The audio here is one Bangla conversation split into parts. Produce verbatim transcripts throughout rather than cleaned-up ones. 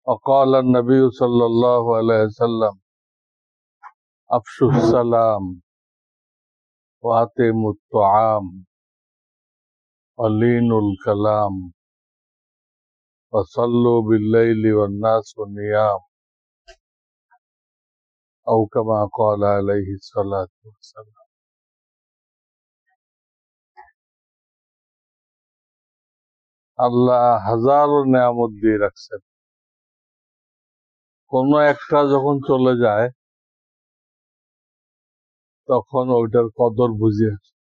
وقال النبي صلى الله عليه وسلم أفشوا السلام وأطعموا الطعام ولينوا الكلام وصلوا بالليل والناس نيام أو كما قال عليه الصلاة والسلام. আল্লাহ হাজারো নিয়ামত দিয়ে রাখছেন, কোন একটা যখন চলে যায় তখন ওইটার কদর বুঝে।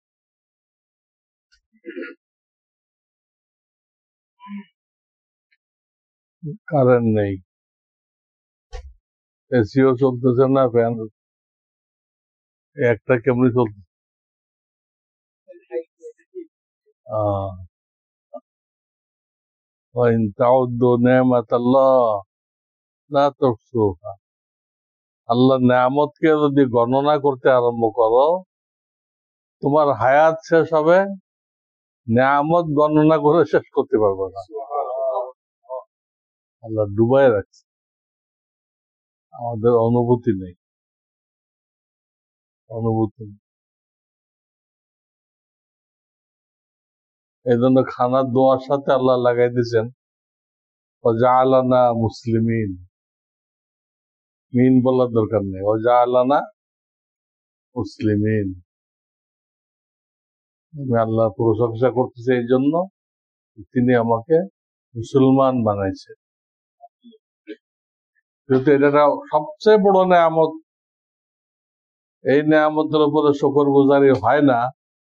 কারেন্ট নেই, এসিও চলতেছে না, ফ্যান একটা কেমনি চলছে। আহ وإن تعدوا نعمة الله لا تحصوها। আল্লাহ নিয়ামতকে যদি গণনা করতে আরম্ভ করো, তোমার হায়াত শেষ হবে, নিয়ামত গণনা করে শেষ করতে পারবে না। আল্লাহ ডুবাই রাখছে, আমাদের অনুভূতি নেই, অনুভূতি নেই। এই জন্য খানার দোয়ার সাথে আল্লাহ লাগাই দিয়েছেন ওয়াজআলানা মুসলিমিন, মিন বলার দরকার নেই, ওয়াজআলানা মুসলিমিন। আমি আল্লাহ প্রশংসা করতেছি এই জন্য তিনি আমাকে মুসলমান বানাইছে। যেহেতু এটা সবচেয়ে বড় নিয়ামত, এই নিয়ামতের উপরে শুকর গুজারি হয় না,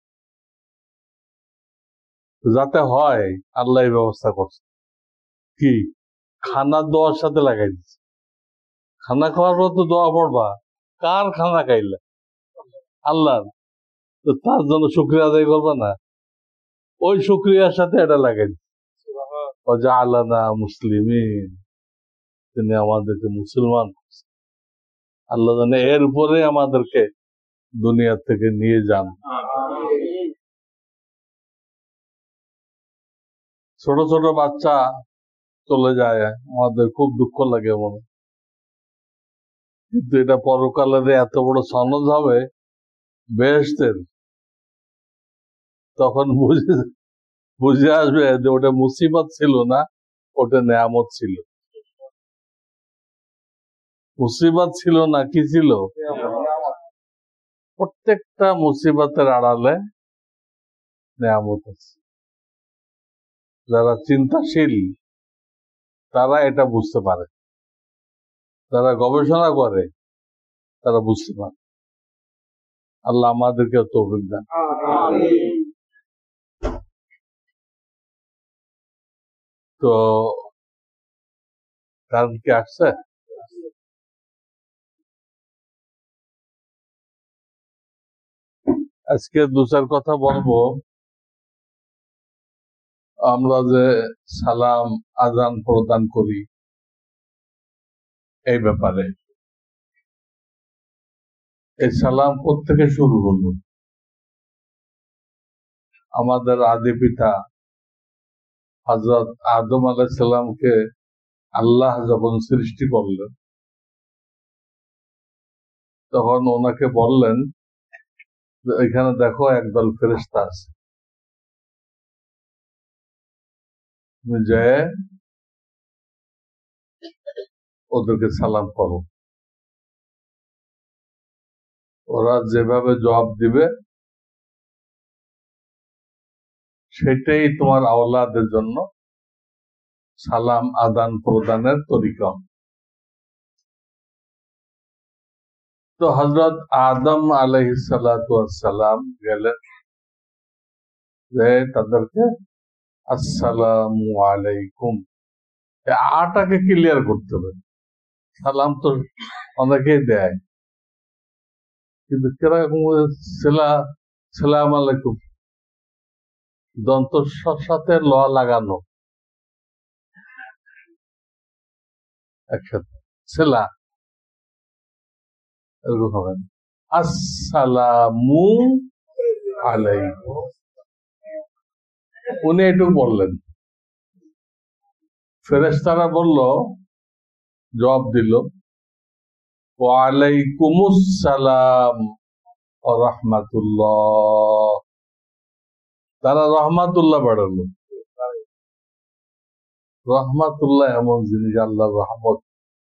যাতে হয় আল্লাহ এই ব্যবস্থা করছে। কি খানা দোয়ার সাথে লাগাই দিচ্ছে, খানা খাওয়ার পর তো দোয়া পড়বা, কার খানা খাইলে? আল্লাহর। তো তার জন্য শুকরিয়া আদায় করবা না, ওই শুকরিয়ার সাথে এটা লাগাই দিচ্ছে ওয়াজআলানা মুসলিমিন, তিনি আমাদেরকে মুসলমান করছেন। আল্লাহ জানে এর উপরে আমাদেরকে দুনিয়া থেকে নিয়ে যান। ছোট ছোট বাচ্চা চলে যায়, আমাদের খুব দুঃখ লাগে মনে, কিন্তু এটা পরকালের এত বড় সনদ হবে বেহেশতের, তখন বুঝে বুঝে আসবে যে ওটা মুসিবত ছিল না, ওটা নেয়ামত ছিল। মুসিবত ছিল না, কি ছিল? প্রত্যেকটা মুসিবতের আড়ালে নেয়ামত আছে। যারা চিন্তাশীল তারা এটা বুঝতে পারে, যারা গবেষণা করে তারা বুঝতে পারে। আল্লাহ আমাদেরকে তৌফিক দেন। তো কারণ কি আসছে? আজকে দু চার কথা বলবো। আমরা যে সালাম আজান প্রদান করি এই ব্যাপারে, এই সালাম কোত্থেকে শুরু হলো? আমাদের আদি পিতা হযরত আদম আলাইহিস সালামকে আল্লাহ যখন সৃষ্টি করলেন, তখন ওনাকে বললেন এখানে দেখো একদল ফেরেশতা আছে, যে ওদেরকে সালাম করো, ওরা যেভাবে জবাব দিবে সেটাই তোমার আওলাদের জন্য সালাম আদান প্রদানের তরিকা। তো হযরত আদম আলাইহিস সালাতু ওয়াস সালাম গেলেন, যে তাদেরকে আসসালামু আলাইকুম, আটাকে ক্লিয়ার করতে হবে। সালাম তো অনেকেই দেয়, কিন্তু কিরকম সালাম আলাইকুম, দন্তর সাথে ল লাগানো একসাথে, সেলা এরকম হবে না। আসসালামু আলাইকুম, উনি এটুকু বললেন। ফেরেশতারা বলল জবাব দিল ওয়ালাইকুমুস সালাম ওয়া রাহমাতুল্লাহ। তারা রহমাতুল্লাহ বাড়ালো। রহমাতুল্লাহ এমন জিনিস, আল্লাহর রহমত,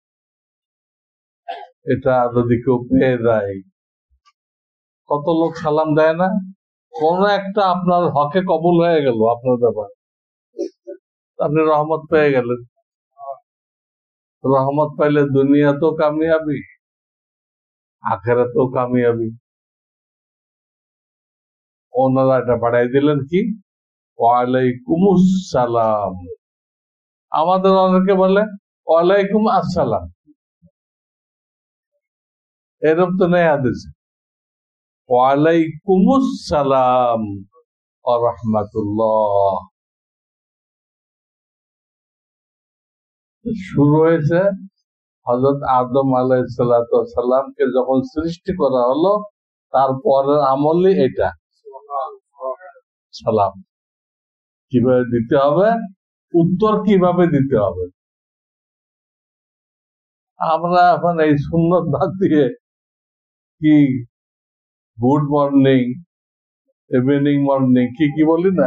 এটা যদি কেউ পেয়ে যায়, কত লোক সালাম দেয় না, কোন একটা আপনার হকে কবুল হয়ে গেল আপনার ব্যাপারে, আপনি রহমত পেয়ে গেলেন। রহমত পাইলে দুনিয়াতেও কামিয়াবি, আখিরাতেও কামিয়াবি। ওনারা এটা বাড়াই দিলেন কি ওয়ালাইকুমুস সালাম। আমাদের অনেকে বলে ওয়ালাইকুম আসসালাম, এরকম তো নেই হাদিসে। ওয়ালাইকুমুস সালাম ওয়া রাহমাতুল্লাহ। শুরু হয়েছে হযরত আদম আলাইহিস সালাতু ওয়াস সালামকে যখন সৃষ্টি করা হলো, তারপরের আমলই এটা সালাম। কিভাবে দিতে হবে, উত্তর কিভাবে দিতে হবে। আমরা এখন এই সুন্নত বাদ দিয়ে কি গুড মর্নিং, ইভিনিং মর্নিং, কি কি বলি না,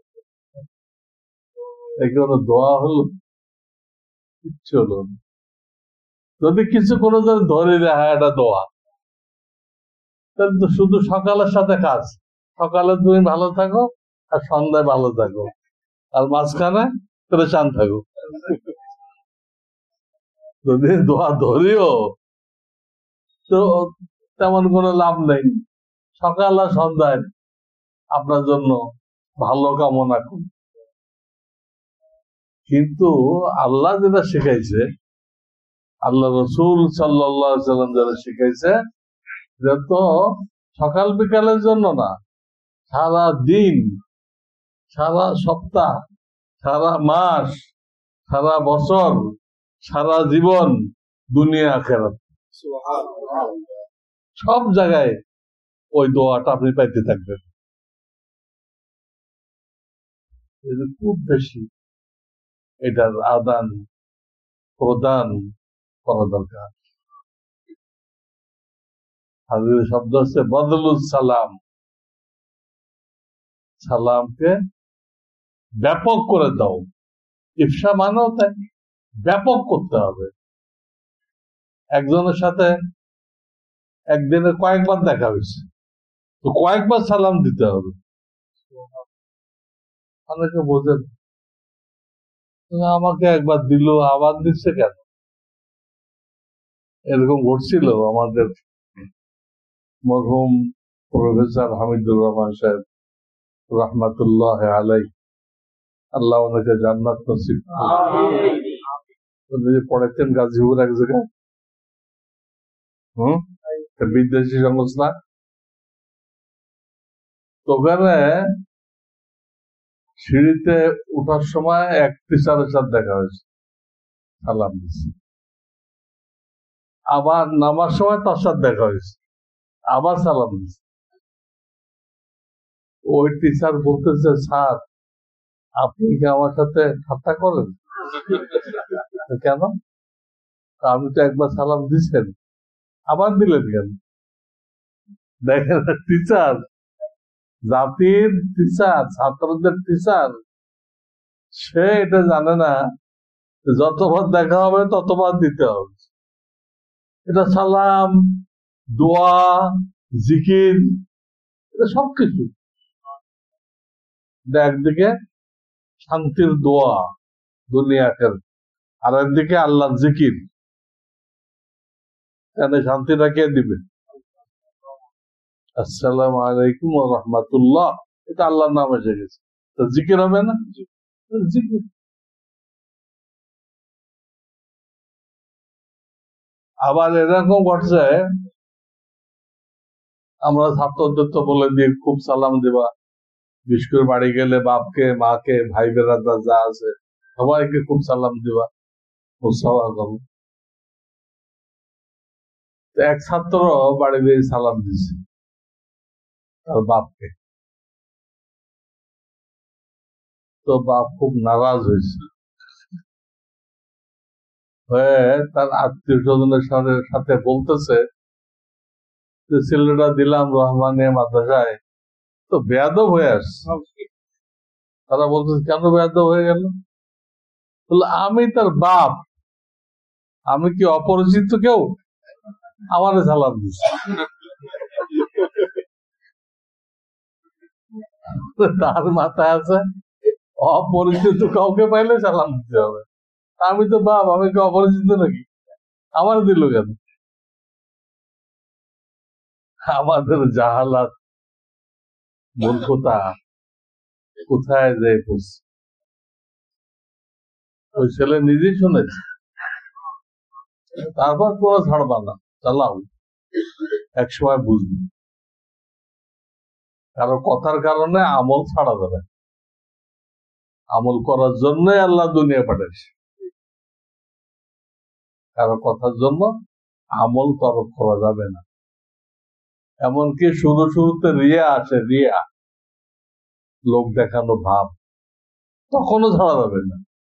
এগুলো দোয়া হলো, কিচ্ছু হলো না। যদি কিছু কোনো জন ধরে দেয় এটা দোয়া, তাহলে তো শুধু সকালের সাথে কাজ। সকালে তুমি ভালো থাকো আর সন্ধ্যায় ভালো থাকো, আর মাঝখানে পরেশান থাকো। যদি দোয়া ধরিও তো তেমন কোনো লাভ নেই। সকাল আর সন্ধ্যায় আপনার জন্য ভালো কামনা করি। কিন্তু আল্লাহ যেটা শিখাইছে, আল্লাহ রসুল সাল্লাল্লাহু আলাইহি সাল্লাম যেটা শিখাইছে, যে তো সকাল বিকালের জন্য না, সারা দিন, সারা সপ্তাহ, সারা মাস, সারা বছর, সারা জীবন, দুনিয়া আখিরাত সব জায়গায় ওই দোয়াটা আপনি পাইতে থাকবেন। খুব বেশি এটার আদান প্রদান করা দরকার। হাদিসের শব্দ হচ্ছে বদলুস সালাম, সালামকে ব্যাপক করে দাও। ইফসা মানেও তাই, ব্যাপক করতে হবে। একজনের সাথে একদিনে কয়েকবার দেখা হয়েছে, তো কয়েকবার সালাম দিতে হবে। অনেকে বোঝেন, আমাকে একবার দিল আবার দিচ্ছে কেন। এরকম ঘটছিল আমাদের মরহুম প্রফেসর হামিদুর রহমান সাহেব রহমাতুল্লাহ আলাই, আল্লাহ ওনাকে জান্নাত নসিব করুন। পড়াইতেন গাজীপুর এক জায়গায়, হম বিদেশি সংস্থা, তো ওখানে সিঁড়িতে উঠার সময় এক টিচারের সাথে দেখা হয়েছে, সালাম দিচ্ছে। আবার নামার সময় তার সাথে দেখা হয়েছে, আবার সালাম দিচ্ছে। ওই টিচার বলতেছে, স্যার আপনি কি আমার সাথে ঠাট্টা করেন? কেন? আপনি তো একবার সালাম দিচ্ছেন, আবার দিলেন কেন? দেখেন, টিচার, জাতির টিচার, ছাত্রদের টিচার, সে এটা জানে না যতবার দেখা হবে ততবার দিতে হবে। এটা সালাম, দোয়া, জিকির, এটা সবকিছু। একদিকে শান্তির দোয়া দুনিয়াকের, আর একদিকে আল্লাহর জিকির। এখানে শান্তিটা কে দিবে? আসসালামু আলাইকুম ওয়া রাহমাতুল্লাহ, এটা আল্লাহর নাম এসে গেছে, তো জিকির হবে না? জিকির। আবার এরকম ঘটছে, আমরা ছাত্রদের তো বলে দিই খুব সালাম দিবা, বিশেষ করে বাড়ি গেলে বাপকে, মাকে, ভাই বেড়াদার যা আছে সবাইকে খুব সালাম দিবা, মুসাফা করো। এক ছাত্র বাড়ি গিয়ে সালাম দিছে তার বাপকে, তো বাপ খুব নারাজ হয়েছে, হয়ে তার আত্মীয় স্বজনের সাথে সাথে বলতেছে যে ছেলেটা দিলাম রহমানিয়া মাদ্রাসায় তো বেয়াদব হয়ে আসছে। তারা বলতেছে কেন বেয়াদব হয়ে গেল? বললো আমি তার বাপ, আমি কি অপরিচিত কেউ? আমারে সালাম দিচ্ছে। তার মাথায় আছে অপরিচিত কাউকে পাইলে সালাম দিতে হবে, আমি তো বাপ, আমি কি অপরিচিত নাকি? আমার দিল কেন? আমাদের জাহালাত, মূর্খতা কোথায় যে পড়ছে। ওই ছেলে নিজেই শুনেছে, তারপর কোনো ছাড়বা না, চালাও, এক সময় বুঝবি। কারো কথার কারণে আমল ছাড়া যাবে, আমল করার জন্যই আল্লাহ দুনিয়া পাঠাইছে। কারো কথার জন্য আমল তরক করা যাবে না। এমনকি শুরু শুরুতে রিয়া আসে, রিয়া লোক দেখানো ভাব, তখনও ছাড়া যাবে না।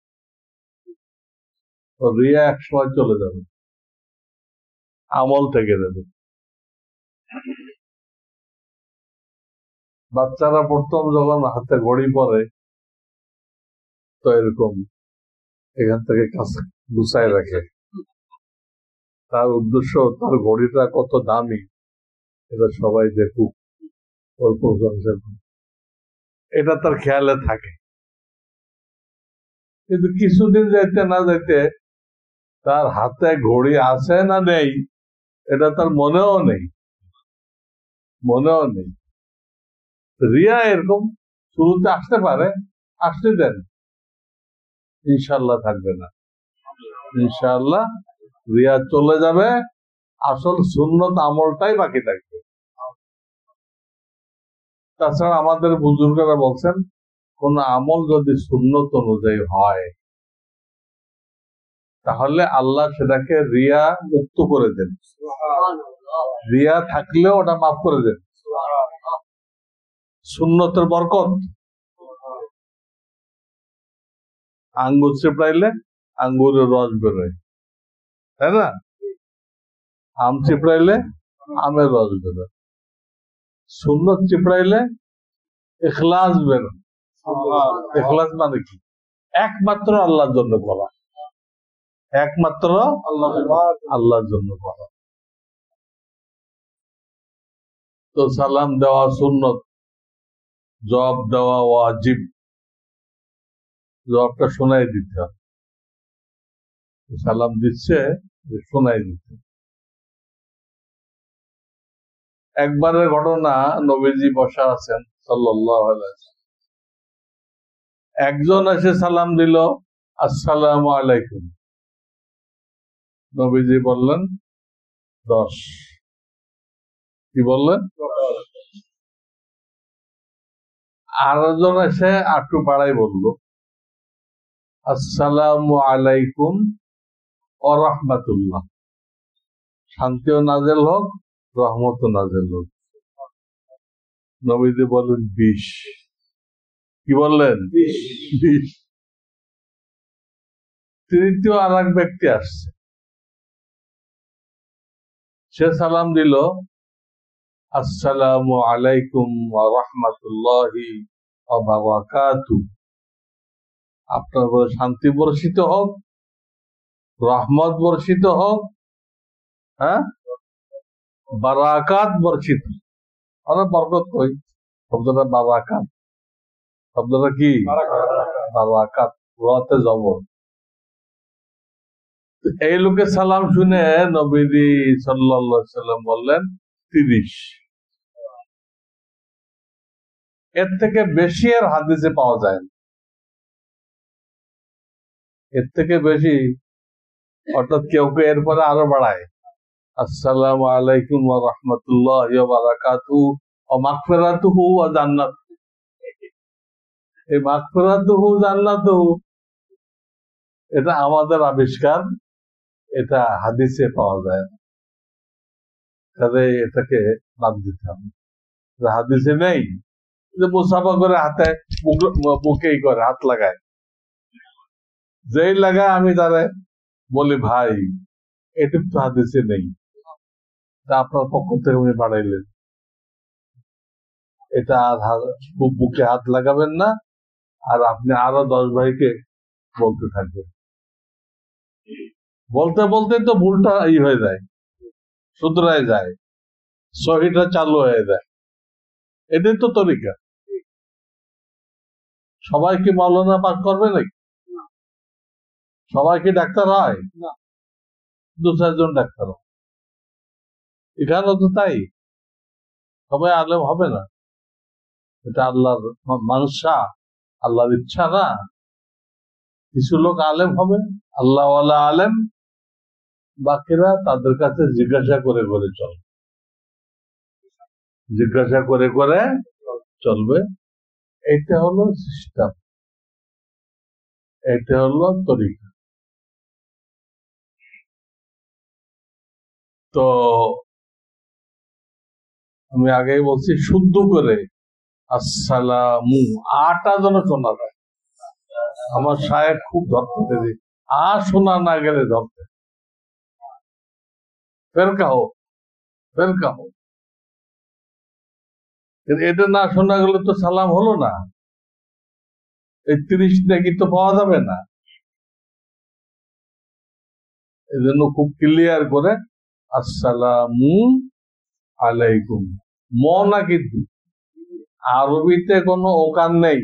রিয়া এক সময় চলে যাবে, আমল থেকে যাবে। বাচ্চারা প্রথম যখন হাতে ঘড়ি পরে তো এরকম এখান থেকে কাছে গুছায় রাখে, তার উদ্দেশ্য তার ঘড়িটা কত দামি এটা সবাই দেখুক, ওর প্রশংসা করুক, এটা তার খেয়ালে থাকে। কিন্তু কিছুদিন যাইতে না যাইতে তার হাতে ঘড়ি আছে না নেই এটা তার মনেও নেই, মনেও নেই। রিয়া এরকম শুরুতে আসতে পারে, আসতে দেন, ইনশাল্লাহ থাকবে না, ইনশাল্লাহ রিয়া চলে যাবে, আসল সুন্নত আমলটাই বাকি থাকবে। তাছাড়া আমাদের বুজুর্গরা বলছেন কোন আমল যদি সুন্নত অনুযায়ী হয় তাহলে আল্লাহ সেটাকে রিয়া মুক্ত করে দেন, রিয়া থাকলেও ওটা মাফ করে দেন। সুন্নতের বরকত, আঙ্গুর চিপড়াইলে আঙ্গুরের রস বেরোয়, তাই না? আম চিপড়াইলে আমের রস বেরোয়, সুন্নত চিপড়াইলে ইখলাস বেরোয়। ইখলাস মানে কি? একমাত্র আল্লাহর জন্য করা, একমাত্র আল্লাহর জন্য করা। তো সালাম দেওয়া সুন্নত, জবাব দেওয়া ওয়াজিব, জবাবটা শোনাই দিতে হবে। সালাম দিচ্ছে শোনাই দিতে। একবারের ঘটনা, নবীজি বসা আছেন সাল্লাল্লাহু আলাইহি ওয়াসাল্লাম, একজন এসে সালাম দিল আসসালামু আলাইকুম, নবীজি বললেন দশ। কি বললেন? আরেকজন এসে আটু পাড়াই বলল আসসালামু আলাইকুম ওয়া রাহমাতুল্লাহ, শান্তিও নাজেল হোক, রহমতও নাজেল হোক। নবীজি বললেন বিশ। কি বললেন? বিশ। তৃতীয় আর এক ব্যক্তি আসছে, সে সালাম দিল আসসালামু আলাইকুম ওয়া রাহমাতুল্লাহি ওয়া বারাকাতুহু, আপনার উপরে শান্তি বর্ষিত হোক, রহমত বর্ষিত হোক, হ্যাঁ, বারাকাত বর্ষিত। আমরা বরকত কই, শব্দটা বারাকাত, শব্দটা কি? বারাকাত, রতে জবর। এই লোকের সালাম শুনে নবীজি সাল্লাল্লাহু আলাইহি সাল্লাম বললেন তিরিশ। এর থেকে বেশি আর হাদিসে পাওয়া যায় না, এর থেকে বেশি। অর্থাৎ কেউ কেউ এরপরে আরো বাড়ায় আসসালামু আলাইকুম ওয়া রাহমাতুল্লাহি ওয়া বারাকাতুহু ওয়া মাগফিরাতুহু ওয়া জান্নাত। এই মাগফিরাতুহু জান্নাতুহু এটা আমাদের আবিষ্কার, এটা হাদিসে পাওয়া যায় না, তাহলে এটাকে বাদ দিতে হবে। হাদিসে নেই যে মুসাফা করে হাতে বুকেই করে হাত লাগায়, যেই লাগায় আমি তারে বলি ভাই এটা তো হাদিসে নেই, তা আপনার পক্ষ থেকে উনি বাড়াইলেন, এটা আর হা- বু- বুকে হাত লাগাবেন না, আর আপনি আরো দশ ভাইকে বলতে থাকবেন। বলতে বলতে তো ভুলটা ই হয়ে যায়, শুধরায় যায়, সহিটা চালু হয়ে যায়। এটাই তো তরিকা। সবাই কি মাওলানা পাঠ করবে নাকি? সবাই কি ডাক্তার হয়? দু চারজন ডাক্তার হয়। এখানেও তো তাই, সবাই আলেম হবে না। এটা আল্লাহর মানসা, আল্লাহর ইচ্ছা না। কিছু লোক আলেম হবে, আল্লাহ আলেম, বাকিরা তাদের কাছে জিজ্ঞাসা করে করে চল জিজ্ঞাসা করে করে চলবে। এটা হলো সিস্টেম, এটা হলো তরিকা। তো আমি আগেই বলছি, শুদ্ধ করে আসসালামু আটা যেন শোনা যায়। আমার সাহেব খুব ধরতে দিই, আ শোনা না গেলে ধরতে, ফের কাহো ফের কাহো। এটা না শোনা গেলে তো সালাম হলো না, এই তিরিশ নাকি তো পাওয়া যাবে না। এই জন্য খুব ক্লিয়ার করে আসসালামু আলাইকুম, ম না কিন্তু। আরবিতে কোনো ওকার নেই,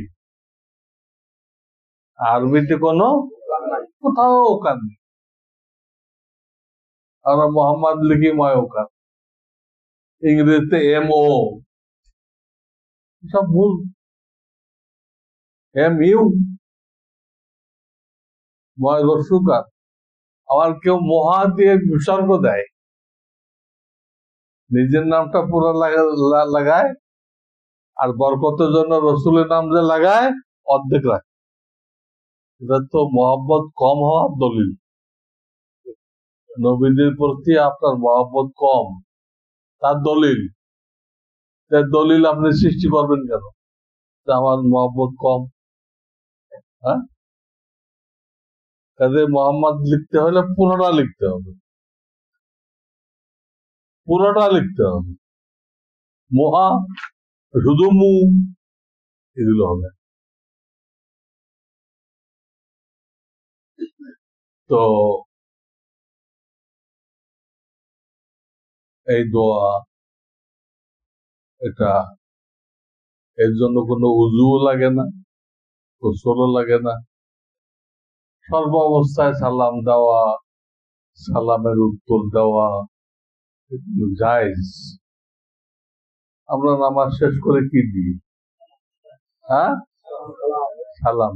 আরবিতে কোনো কোথাও ওকার নেই। আমরা মোহাম্মদ লিখি ময় ওকার, ইংরেজিতে এম ও, সব ভুল। এম ইউ ময় রসুকার। আবার কেউ মহা দিয়ে বিসর্গ দেয়, নিজের নামটা পুরো লাগায়, আর বরকতের জন্য রসুলের নাম যে লাগায় অর্ধেক রাখে। এটা তো মহব্বত কম হওয়ার দলিল। নবীদের প্রতি আপনার মহব্বত কম, তার দলিল। তার দলিল আপনি সৃষ্টি করবেন কেন যে আমার মহব্বত কম? হ্যাঁ, কাজে মোহাম্মদ লিখতে হলে পুরোটা লিখতে হবে, পুরোটা লিখতে হবে। মহা শুধু মু এগুলো হবে। তো এই দোয়া, এটা এর জন্য কোনো উজুও লাগে না, গোসলও লাগে না। সর্ব অবস্থায় সালাম দেওয়া, সালামের উত্তর দেওয়া জায়েজ। আমরা নামাজ শেষ করে কি দিই? হ্যাঁ, সালাম।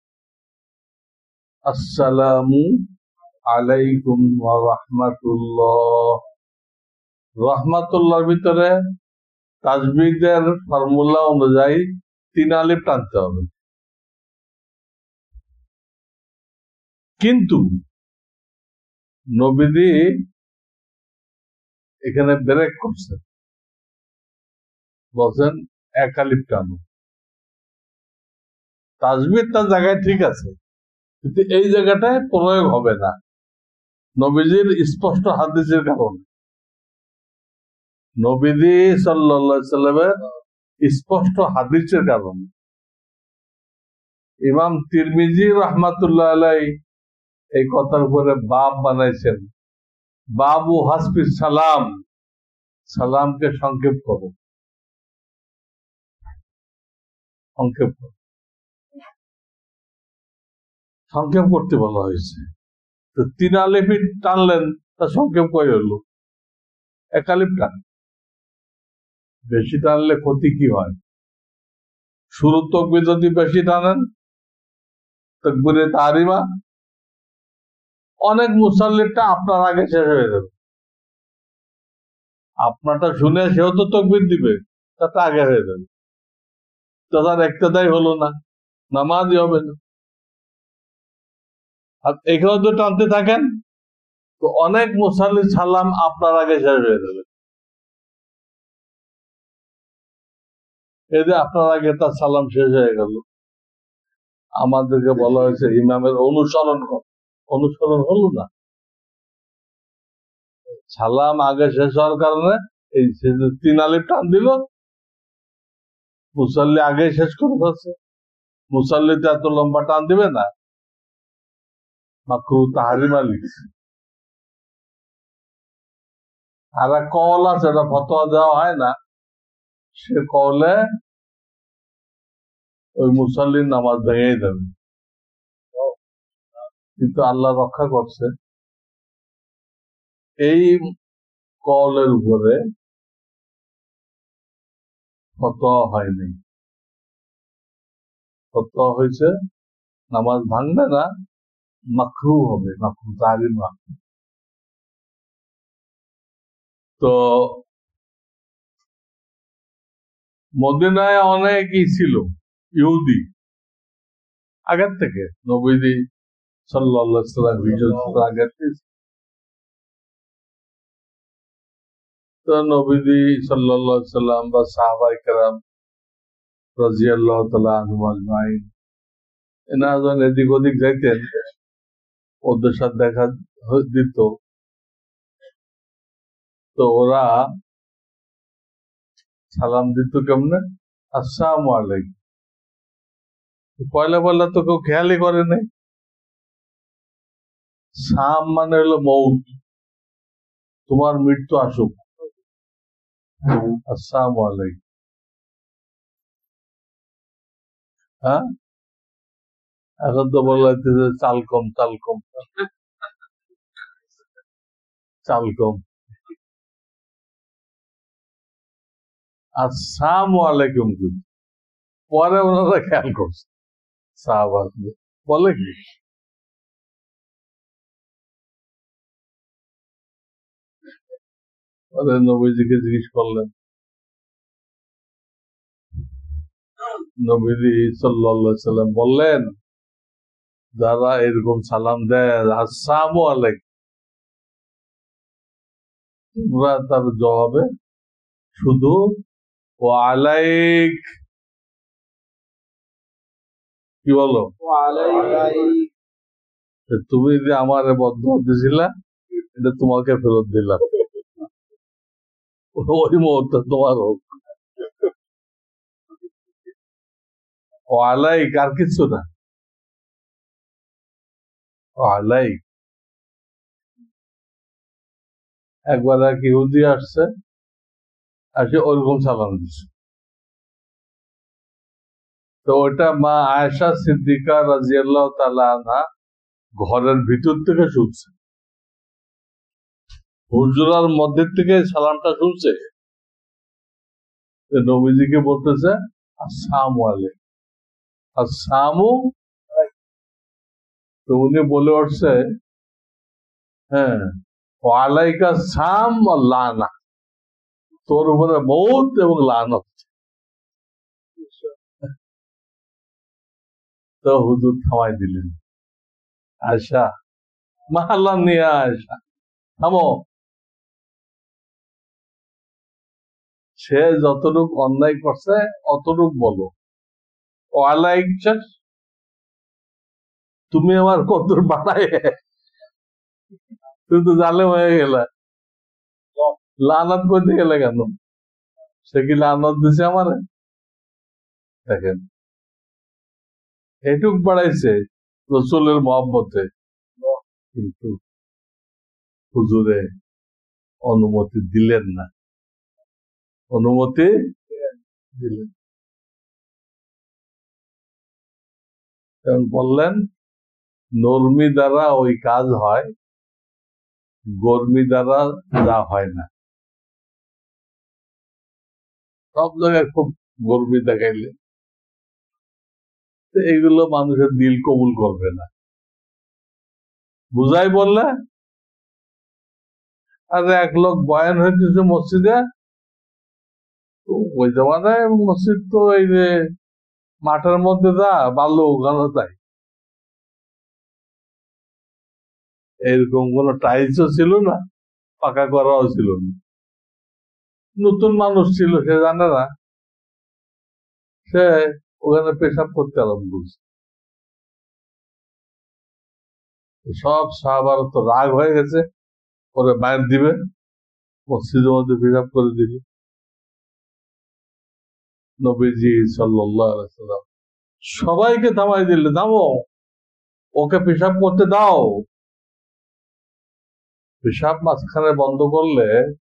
আসসালামু আলাইকুম ওয়া রাহমাতুল্লাহ। রহমাতুল্লাহর ভিতরে তাজবিদের ফর্মুলা অনুযায়ী তিন আলিফ টানতে হবে, কিন্তু নবীজি এখানে ব্রেক করছেন, বলছেন এক আলিফ টানো। তাজবিদ তার জায়গায় ঠিক আছে, কিন্তু এই জায়গাটায় প্রয়োগ হবে না নবীজির স্পষ্ট হাদিসের কারণে। নবীজি সাল্লাল্লাহু আলাইহি সাল্লামের স্পষ্ট হাদিসের কারণে। ইমাম তিরমিজি রাহমাতুল্লাহ আলাইহি এই কথার উপরে বাব বানাইছেন, বাবু হাসবি সালাম, সালামকে সংক্ষেপ করো, সংক্ষেপ করো, সংক্ষেপ করতে বলা হয়েছে। তো তিন আলিফি টানলেন, তা সংক্ষেপ কই হলো? এক আলিফ টান। বেশি টানলে ক্ষতি কি হয়? শুরু তকবির যদি বেশি টানেন, তকবিরে তারিমা, অনেক মুসাল্লিরটা আপনার আগে শেষ হয়ে যাবে। আপনারটা শুনে সেও তো তকবির দিবে, তাতে আগে হয়ে যাবে, তো তার একটাদাই হলো না, নামাজই হবে না। আর এখানে তো টানতে থাকেন, তো অনেক মুসাল্লির সালাম আপনার আগে শেষ হয়ে যাবে। এই যে আপনার আগে তার সালাম শেষ হয়ে গেল, আমাদেরকে বলা হয়েছে ইমামের অনুসরণ কর, অনুসরণ হলো না। সালাম আগে শেষ হওয়ার কারণে এই তিন আলিফ টান দিল, মুসাল্লি আগে শেষ করে ফেলছে। মুসাল্লিতে এত লম্বা টান দিবে না, মাকরু তাহরিমা লিখছে। আর এক কওল আছে, এটা ফতোয়া দেওয়া হয় না, সে কওলে ওই মুসাল্লির নামাজ ভেঙে দেবে, কিন্তু আল্লাহ রক্ষা করছে। এই কওলের উপরে ফতোয়া হয়নি, ফতোয়া হয়েছে নামাজ ভাঙবে না, মাকরু হবে, মাকরু তাহরিমা। তো মদিনায় অনেকই ছিল ইহুদি আগের থেকে, নবীজি সাল্লাল্লাহু আলাইহি ওয়াসাল্লাম হিজরতের আগের থেকে। তো নবীজি সাল্লাল্লাহু আলাইহি ওয়াসাল্লাম বা সাহাবায়ে কেরাম রাদিয়াল্লাহু তাআলা আনহুম আজমাইন এনারা যখন এদিক ওদিক যাইতেন, ওদের সাথে দেখা দিত, তো ওরা সালাম দিত কেমনে, আসসালামু আলাইকুম। পয়লা পয়লা তো কেউ খেয়ালই করে নাই। সাম মানে হলো মৌত, তোমার মৃত্যু আসুক, আসসালামু আলাইকুম। হ্যাঁ, এখন তো বলা হইতেছে চাল কম, চাল কম, চাল কম। আসসালামু আলাইকুম কিন্তু পরে ওনারা খেয়াল করছে, সাহাবা বলে কি, নবীজিকে জিজ্ঞেস করলেন, নবীজি সাল্লাল্লাহু আলাইহি ওয়াসাল্লাম বললেন, যারা এরকম সালাম দেয় আসসালামু আলাইকুম, তোমরা তার জবাবে শুধু ওয়া আলাইক কি বলো, তুমি যে আমার বদদুয়া দিছিলা এটা তোমাকে ফেরত দিলাম, ওই মুহূর্তে তোমার হোক। ওয়ালাইক আর কিছু না, ওয়ালাইক। একবার এক ইহুদি আসছে, আসে ওরকম সালাম দিচ্ছে, তো ওটা মা আয়েশা সিদ্দিকা রাদিয়াল্লাহু তাআলা আনহা ঘরের ভিতর থেকে শুনছে, হুজরার মধ্যে থেকে সালামটা শুনছে, নবীজিকে বলতেছে আসসালামু আলাইকুম, আসসালামু। তো উনি বলে উঠছে, হ্যাঁ, ওয়ালাইকা সাম লানা, তোর উপরে মৌত এবং লানত। তো হুজুর থামাই দিলেন, আয়সা মাহাল্লা নিয়ে আয়সা থামো, সে যতটুক অন্যায় করছে অতটুক বলো, ওয়ালাইক তুমি আমার কত বাড়ায়, তুমি তো জালেম হয়ে গেলে, লানত করতে গেলে কেন, সে কি লানত দিছে আমারে? দেখেন, এটুক বাড়াইছে রসুলের মহব্বতে, কিন্তু হুজুরে অনুমতি দিলেন না, অনুমতি দিলেন, বললেন নরমি দ্বারা ওই কাজ হয়, গরমি দ্বারা যা হয় না। সব জায়গায় খুব গরমি দেখাইলে এইগুলো মানুষের দিল কবুল করবে না। বুঝাই বললে, আর এক লোক বয়ান হইতেছে মসজিদে, ওই জমানায় মসজিদ তো এই যে মাঠের মধ্যে যা বাল্য ওখানে তাই, এরকম কোন টাইলসও ছিল না, পাকা করাও ছিল না, নতুন মানুষ ছিল, সে জানে না, সে ওখানে পেশাব করতে আরম্ভ করছে। সব সাহাবার তো রাগ হয়ে গেছে, পরে মায়ের দিবে, মসজিদের মধ্যে পেশাব করে দিল। নবীজি সাল্লাল্লাহু আলাইহি ওয়াসাল্লাম সবাইকে থামাই দিলে, থামো, ওকে পেশাব করতে দাও। পেশাব মাঝখানে বন্ধ করলে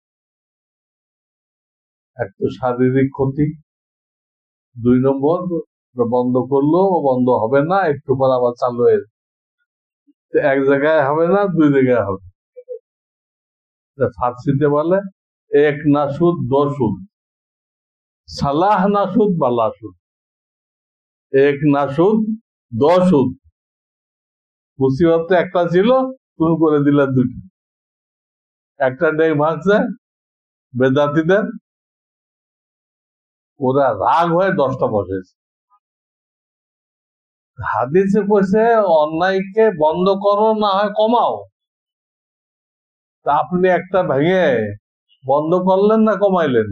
এক তো শারীরিক ক্ষতি, দুই নম্বর বন্ধ করলো বন্ধ হবে না, একটু পর আবার চালু হয়ে এক জায়গায় হবে না, দুই জায়গায় হবে। ফার্সিতে বলে এক নাসুদ দোসুদ, সালাহ নাসুদ বালাসুদ। এক নাসুদ দোসুদ, মুসিবত একটা ছিল, তুমি করে দিলে দুটি। একটা ডেক ভাঙছে বেদাতিদের, ওরা রাগ হয়ে দশটা বসেছে। হাদিসে কইছে অন্যায়কে বন্ধ করো, না হয় কমাও। তা আপনি একটা ভেঙে বন্ধ করলেন না কমাইলেন?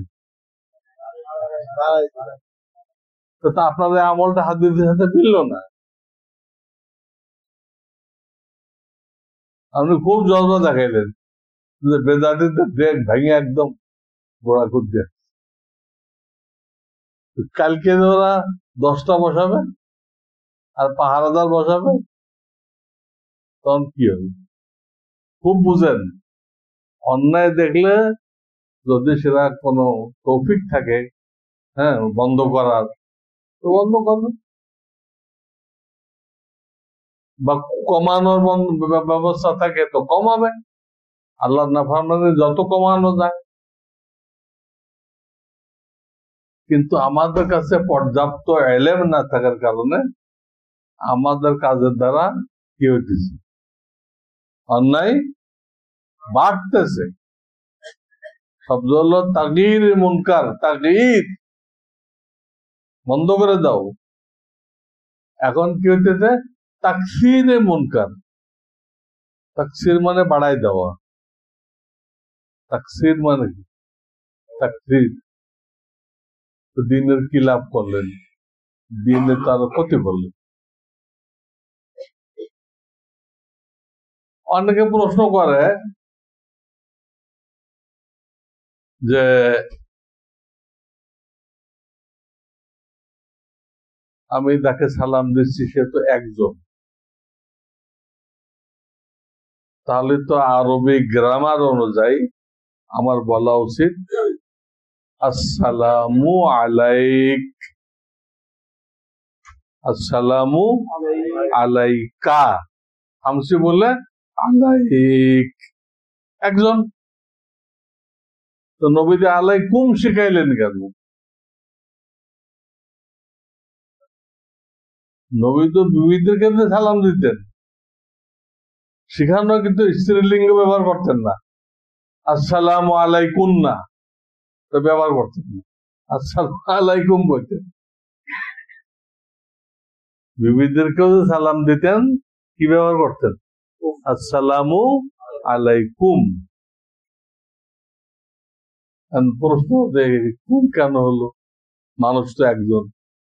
তো আপনাদের আমলটা হাদিসের সাথে মিলল না। আপনি খুব যত্ন দেখাইলেন যে বেদাতিদের ব্রেক ভেঙে একদম গোড়া করতে। কালকে ওরা দশটা বসাবে আর পাহারাদার বসাবে, তখন কি হবে? খুব বুঝেন, অন্যায় দেখলে যদি সেটা কোনো তৌফিক থাকে, হ্যাঁ, বন্ধ করার, তো বন্ধ করবে, বা কমানোর ব্যবস্থা থাকে তো কমাবে। আল্লাহর নাফরমানি যত কমানো যায়। কিন্তু আমাদের কাছে পর্যাপ্ত এলেম না থাকার কারণে আমাদের কাজের দ্বারা কি হইতেছে? অন্যায় বাড়তেছে। শব্দ হলো তাগীর মুনকার, তাগীর বন্ধ করে দাও। এখন কি হইতেছে? তাকসীরে মুনকার। তাকসীর মানে বাড়াই দেওয়া। তাকসীর মানে কি? তাকসীর। তো দিনের কি লাভ করলেন? দিনে তার ক্ষতি করলেন। অনেকে প্রশ্ন করে যে আমি তাকে সালাম দিচ্ছি, সে তো একজন, তাহলে তো আরবি গ্রামার অনুযায়ী আমার বলা উচিত আসসালামু আলাইক, আসসালামু আলাইকা। হামসি বলে আলাইক, একজন। তো নবীজি আলাইকুম শিখাইলেন কেন? নবী তো বিবিদের ক্ষেত্রে সালাম দিতেন, শিখানো কিন্তু স্ত্রীলিঙ্গ ব্যবহার করতেন না। আসসালামু আলাইকুম না তো ব্যবহার করতেন না, আসসালামু আলাইকুম বলতেন। বিবিদেরকেও সালাম দিতেন, কি ব্যবহার করতেন? আসসালামু আলাইকুম। প্রশ্ন কুম কেন হলো? মানুষ তো একজন।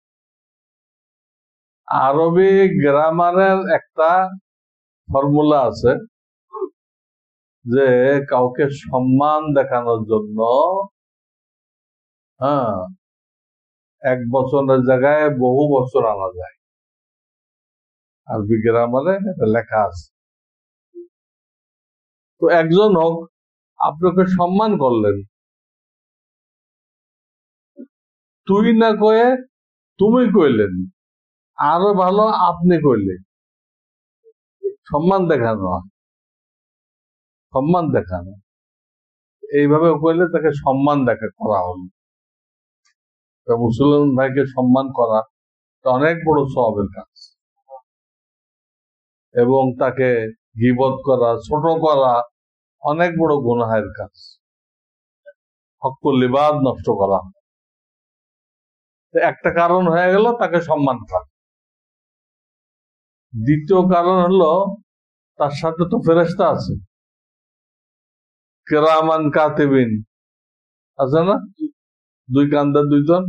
আরবি গ্রামারের একটা ফর্মুলা আছে যে কাউকে সম্মান দেখানোর জন্য হ্যাঁ এক বছরের জায়গায় বহু বছর আনা যায়। আরবি গ্রামারে এটা লেখা আছে। তো একজন হোক, আপনাকে সম্মান করলেন, তুই না কয়ে তুমি কইলেন, আরো ভালো আপনি কইলে, সম্মান দেখানো, সম্মান দেখানো। এইভাবে কইলে তাকে সম্মান দেখা করা হলো। মুসলমান ভাইকে সম্মান করা অনেক বড় সওয়াবের কাজ, এবং তাকে গীবত করা, ছোট করা অনেক বড় গুনাহের কাজ। হক্কুল ইবাদ নষ্ট করা। একটা কারণ হয়ে গেল তাকে সম্মান করা। দ্বিতীয় কারণ হলো তার সাথে তো ফেরেশতা আছে, কিরামান কাতিবিন আছে না, দুই কান্দার দুইজন।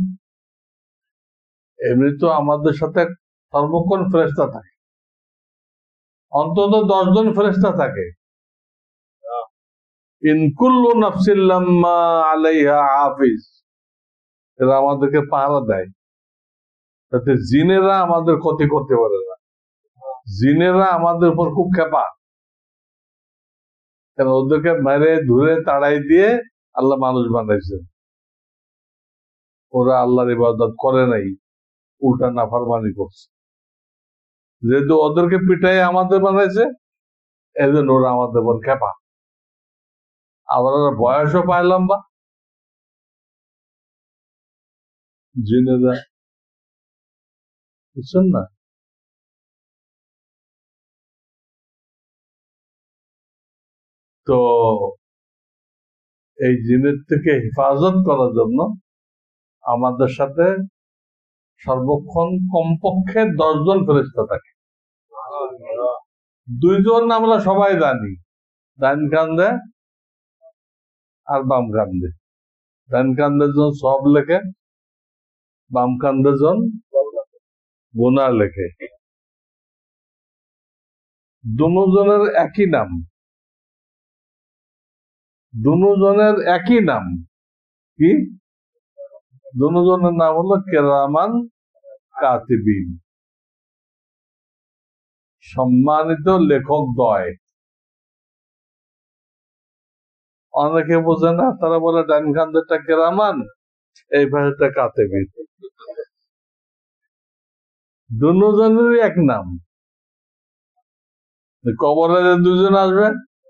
এমনি তো আমাদের সাথে সর্বক্ষণ ফেরেশতা থাকে, অন্তত দশজন ফেরেশতা থাকে। ইন কুল্লু নাফসিন লাম্মা আলাইহা হাফিজ, এরা আমাদেরকে পাহারা দেয়, যাতে জিনেরা আমাদের ক্ষতি করতে পারে না। জিনেরা আমাদের উপর খুব খেপা, কেন ওদেরকে মেরে ধরে তাড়াই দিয়ে আল্লাহ মানুষ বানাইছেন। ওরা আল্লাহর ইবাদত করে নাই, উল্টা নাফরমানি করছে। যেহেতু ওদেরকে পিটাই আমাদের বানাইছে, এই জন্য ওরা আমাদের উপর খেপা। আবার ওরা বয়সও পায় লম্বা, জিনেরা, বুঝছেন না? তো এই জিনের থেকে হেফাজত করার জন্য আমাদের সাথে সর্বক্ষণ কমপক্ষে দশজন ফেরেশতা থাকে। দুইজন আমরা সবাই জানি, ডান কান্দে আর বাম কান্দে। ডান কান্দের জন সব লেখে, বাম কান্দের জন গুনাহ লেখে। দুজনের একই নাম, দুজনের একই নাম কি? দুজনের নাম হলো কেরামান কাতিবিন, সম্মানিত লেখক দ্বয়। অনেকে বোঝে না, তারা বলে ডান কান্দেরটা কেরামান, এই ভাষাটা কাতিবিন। দুজনেরই এক নাম। কবরে যে দুজন আসবে,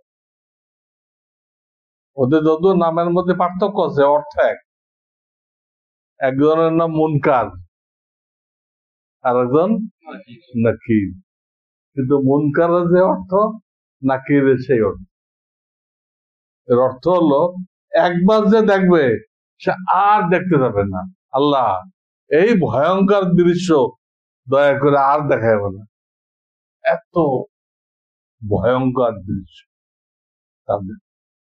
ওদের যত নামের মধ্যে পার্থক্য আছে, অর্থ এক। একজনের নাম মুনকার, আর একজন নাকির। কিন্তু মুনকারের যে অর্থ, নাকিরের সেই অর্থ। এর অর্থ হলো একবার যে দেখবে সে আর দেখতে যাবে না। আল্লাহ এই ভয়ঙ্কর দৃশ্য দয়া করে আর দেখাবে না, এত ভয়ঙ্কর দৃশ্য তাদের।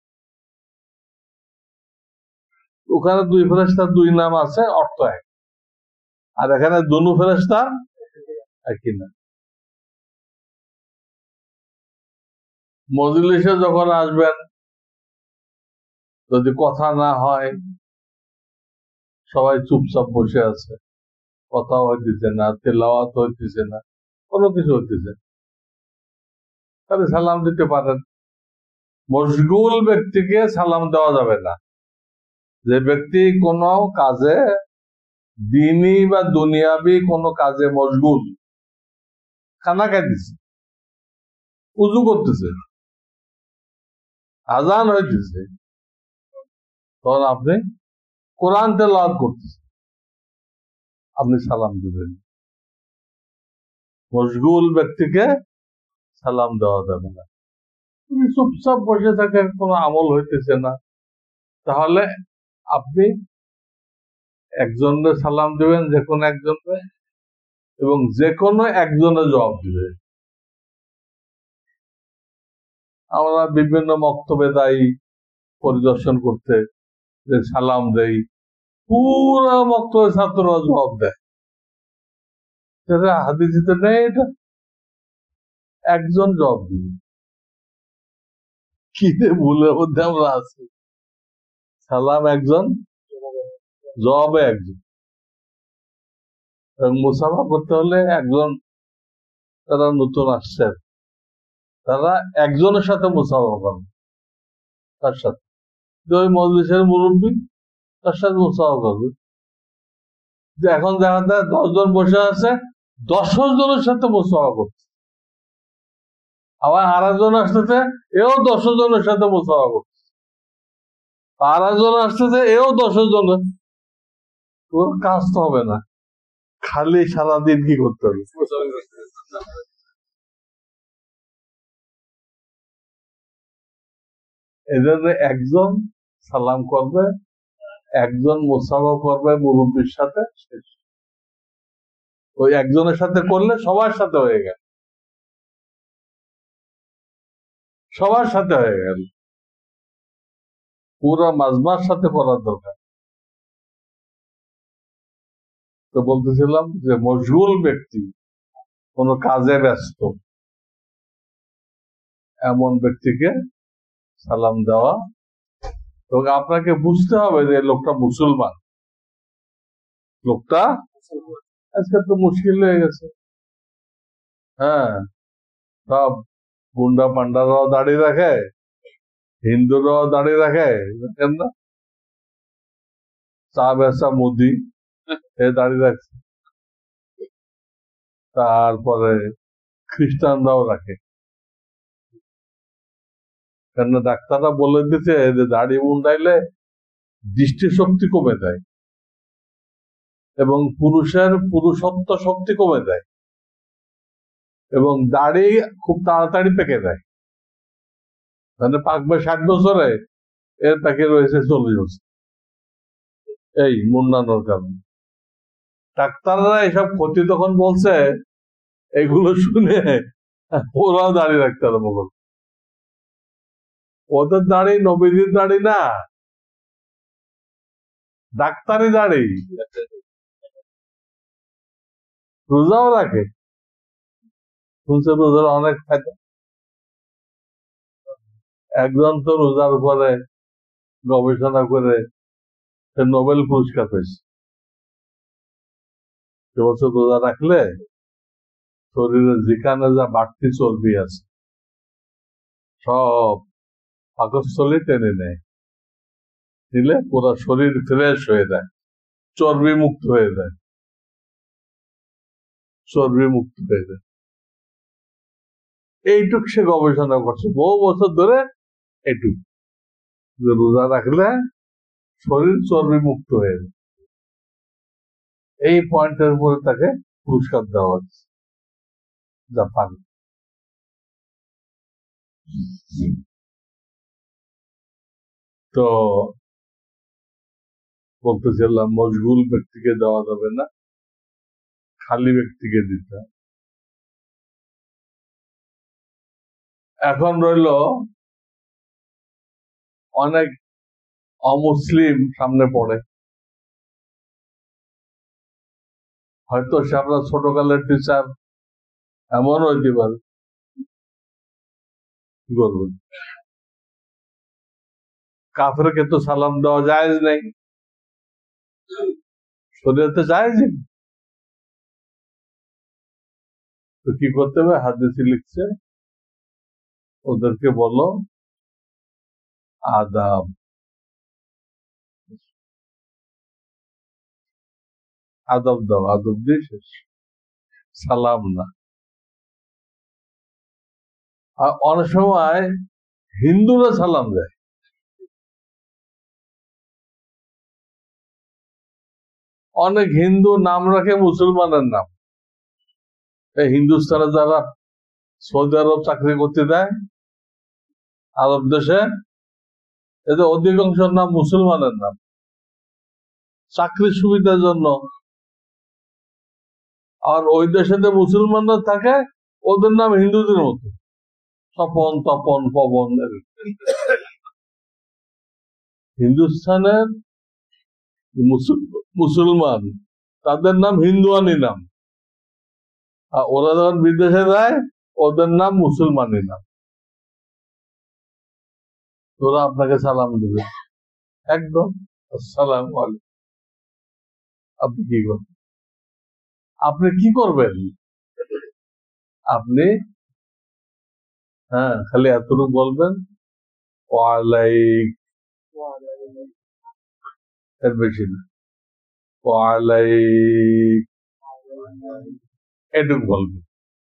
ওখানে দুই ফেরেশতার দুই নাম আছে, অর্থ এক। আর এখানে দুনু ফেরেশতা একই না। মজলিসে যখন আসবেন, যদি কথা না হয়, সবাই চুপচাপ বসে আছে, কথা হইতেছে না, তেলাওয়াত হইতেছে না, কোনো কিছু হইতেছে, তাহলে সালাম দিতে পারেন। মশগুল ব্যক্তিকে সালাম দেওয়া যাবে না। যে ব্যক্তি কোনো কাজে, দিনী বা দুনিয়াবি কোনো কাজে মশগুল, খানা খাইতেছে, উজু করতেছে, আজান হইতেছে, তখন আপনি কোরআন তেলাওয়াত করতেছেন, আপনি সালাম দিবেন। মশগুল ব্যক্তিকে সালাম দেওয়া যাবে না। তুমি চুপচাপ বসে থাকেন, কোনো আমল হইতেছে না, তাহলে আপনি একজনের সালাম দিবেন, যে কোনো একজনকে, এবং যে কোনো একজনের জবাব দিবে। আমরা বিভিন্ন মক্তবে দায়ী পরিদর্শন করতে যে সালাম দেই, পুরো মক্তবের ছাত্ররা জবাব দেয়। হাদিসে নেই এটা, একজন জবাব দিবে। কি ভুলের মধ্যে আমরা আছি? সালাম একজন, জবাবে একজন। মুসাফা করতে হলে একজন, তারা নতুন আসছেন, তারা একজনের সাথে মুসাফা করবে, তার সাথে। ওই মজলিসের মুরব্বী, তার সাথে মুসাফা করবে। যে এখন দেখা যায় দশজন বসে আছে, দশ জনের সাথে মুসাফা করছে। আবার আর একজন আসতেছে, এও দশ জনের সাথে মুসাফা করছে। আর একজন আসতেছে, এও দশ জনের। তোর কাজ তো হবে না, খালি সারাদিন কি করতে হবে? এজন্য একজন সালাম করবে, একজন মুসাফা করবে মুরব্বীর সাথে, শেষ। ওই একজনের সাথে করলে সবার সাথে হয়ে গেল, সবার সাথে হয়ে গেল, পুরো মাজমার সাথে করার দরকার। তো বলতেছিলাম যে মশগুল ব্যক্তি, কোন কাজে ব্যস্ত, এমন ব্যক্তিকে সালাম দেওয়া এবং আপনাকে বুঝতে হবে যে লোকটা মুসলমান, লোকটা আজকে তো মুশকিল হয়ে গেছে। হ্যাঁ, সব গুন্ডা পান্ডারাও দাঁড়িয়ে রাখে, হিন্দুরাও দাঁড়িয়ে রাখে, দেখেন না, চা বেচা মোদি এ দাঁড়িয়ে রাখছে, তারপরে খ্রিস্টানরাও রাখে। কেন ডাক্তাররা বলে দিতে যে দাড়ি মুন্ডাইলে দৃষ্টিশক্তি কমে যায় এবং পুরুষের পুরুষত্ব শক্তি কমে যায় এবং দাড়ি খুব তাড়াতাড়ি পেকে যায়। মানে পাকবে ষাট বছরে, এর পেকে রয়েছে চল্লিশ বছর, এই মুন্ডানোর কারণে। ডাক্তাররা এসব ক্ষতি তখন বলছে, এগুলো শুনে ওরাও দাঁড়িয়ে রাখতে আরম্ভ করবে। ওদের দাড়ি নবীজির দাড়ি না, ডাক্তারি দাড়ি। রোজাও রাখে, শুনছে রোজার অনেক ফায়দা। একজন তো রোজার উপরে গবেষণা করে সে নোবেল পুরস্কার পেয়েছে। এবছর রোজা রাখলে শরীরে যেখানে যা বাড়তি চর্বি আছে সব পাকস্থলী টেনে নেয়, নিলে পুরো শরীর ফ্রেশ হয়ে যায়, চর্বি মুক্ত হয়ে যায়, চর্বি মুক্ত হয়ে যায়। এইটুক সে গবেষণা করছে বহু বছর ধরে, এইটুক যে রোজা রাখলে শরীর চর্বি মুক্ত হয়ে যায়। এই পয়েন্টের উপরে তাকে পুরস্কার দেওয়া হচ্ছে জাপান। তো বলতেছিলাম মশগুল ব্যক্তিকে দেওয়া যাবে না, খালি ব্যক্তিকে দিতে হবে। এখন রইল অনেক অমুসলিম সামনে পড়ে, হয়তো সে আপনার ছোটকালের টিচার, এমন হইতে পারে। কি করবেন? কাফেরকে তো সালাম দেওয়া জায়েজ নেই, শরীয়তে জায়েজ নেই। তো কি করতে হবে? হাদিসে লিখছে ওদেরকে বলো আদাব, আদব দাও, আদব দিয়ে শেষ, সালাম না। আর অনেক সময় হিন্দুরা সালাম দেয়, অনেক হিন্দু নাম রাখে মুসলমানের নাম। এই হিন্দুস্তানে যারা সৌদি আরব চাকরি করতে দেয়, আরব দেশে, এদের অধিকাংশ নাম মুসলমানের নাম, চাকরির সুবিধার জন্য। আর ওই দেশে যে মুসলমানরা থাকে ওদের নাম হিন্দুদের মতো, স্বপন, তপন, পবন। হিন্দুস্তানের মুসলমান তাদের নাম হিন্দুয়ানি নাম, আর ওরা যখন বিদেশে যায় ওদের নাম মুসলমানি নাম। ওরা আপনাকে সালাম দিবে একদম আসসালাম আলাইকুম। আপনি কি করবেন? আপনি কি করবেন? আপনি হ্যাঁ খালি এতটুকু বলবেন ওয়ালাইক, এর বেশি না, ওয়ালাইক এটুকু বলবেন।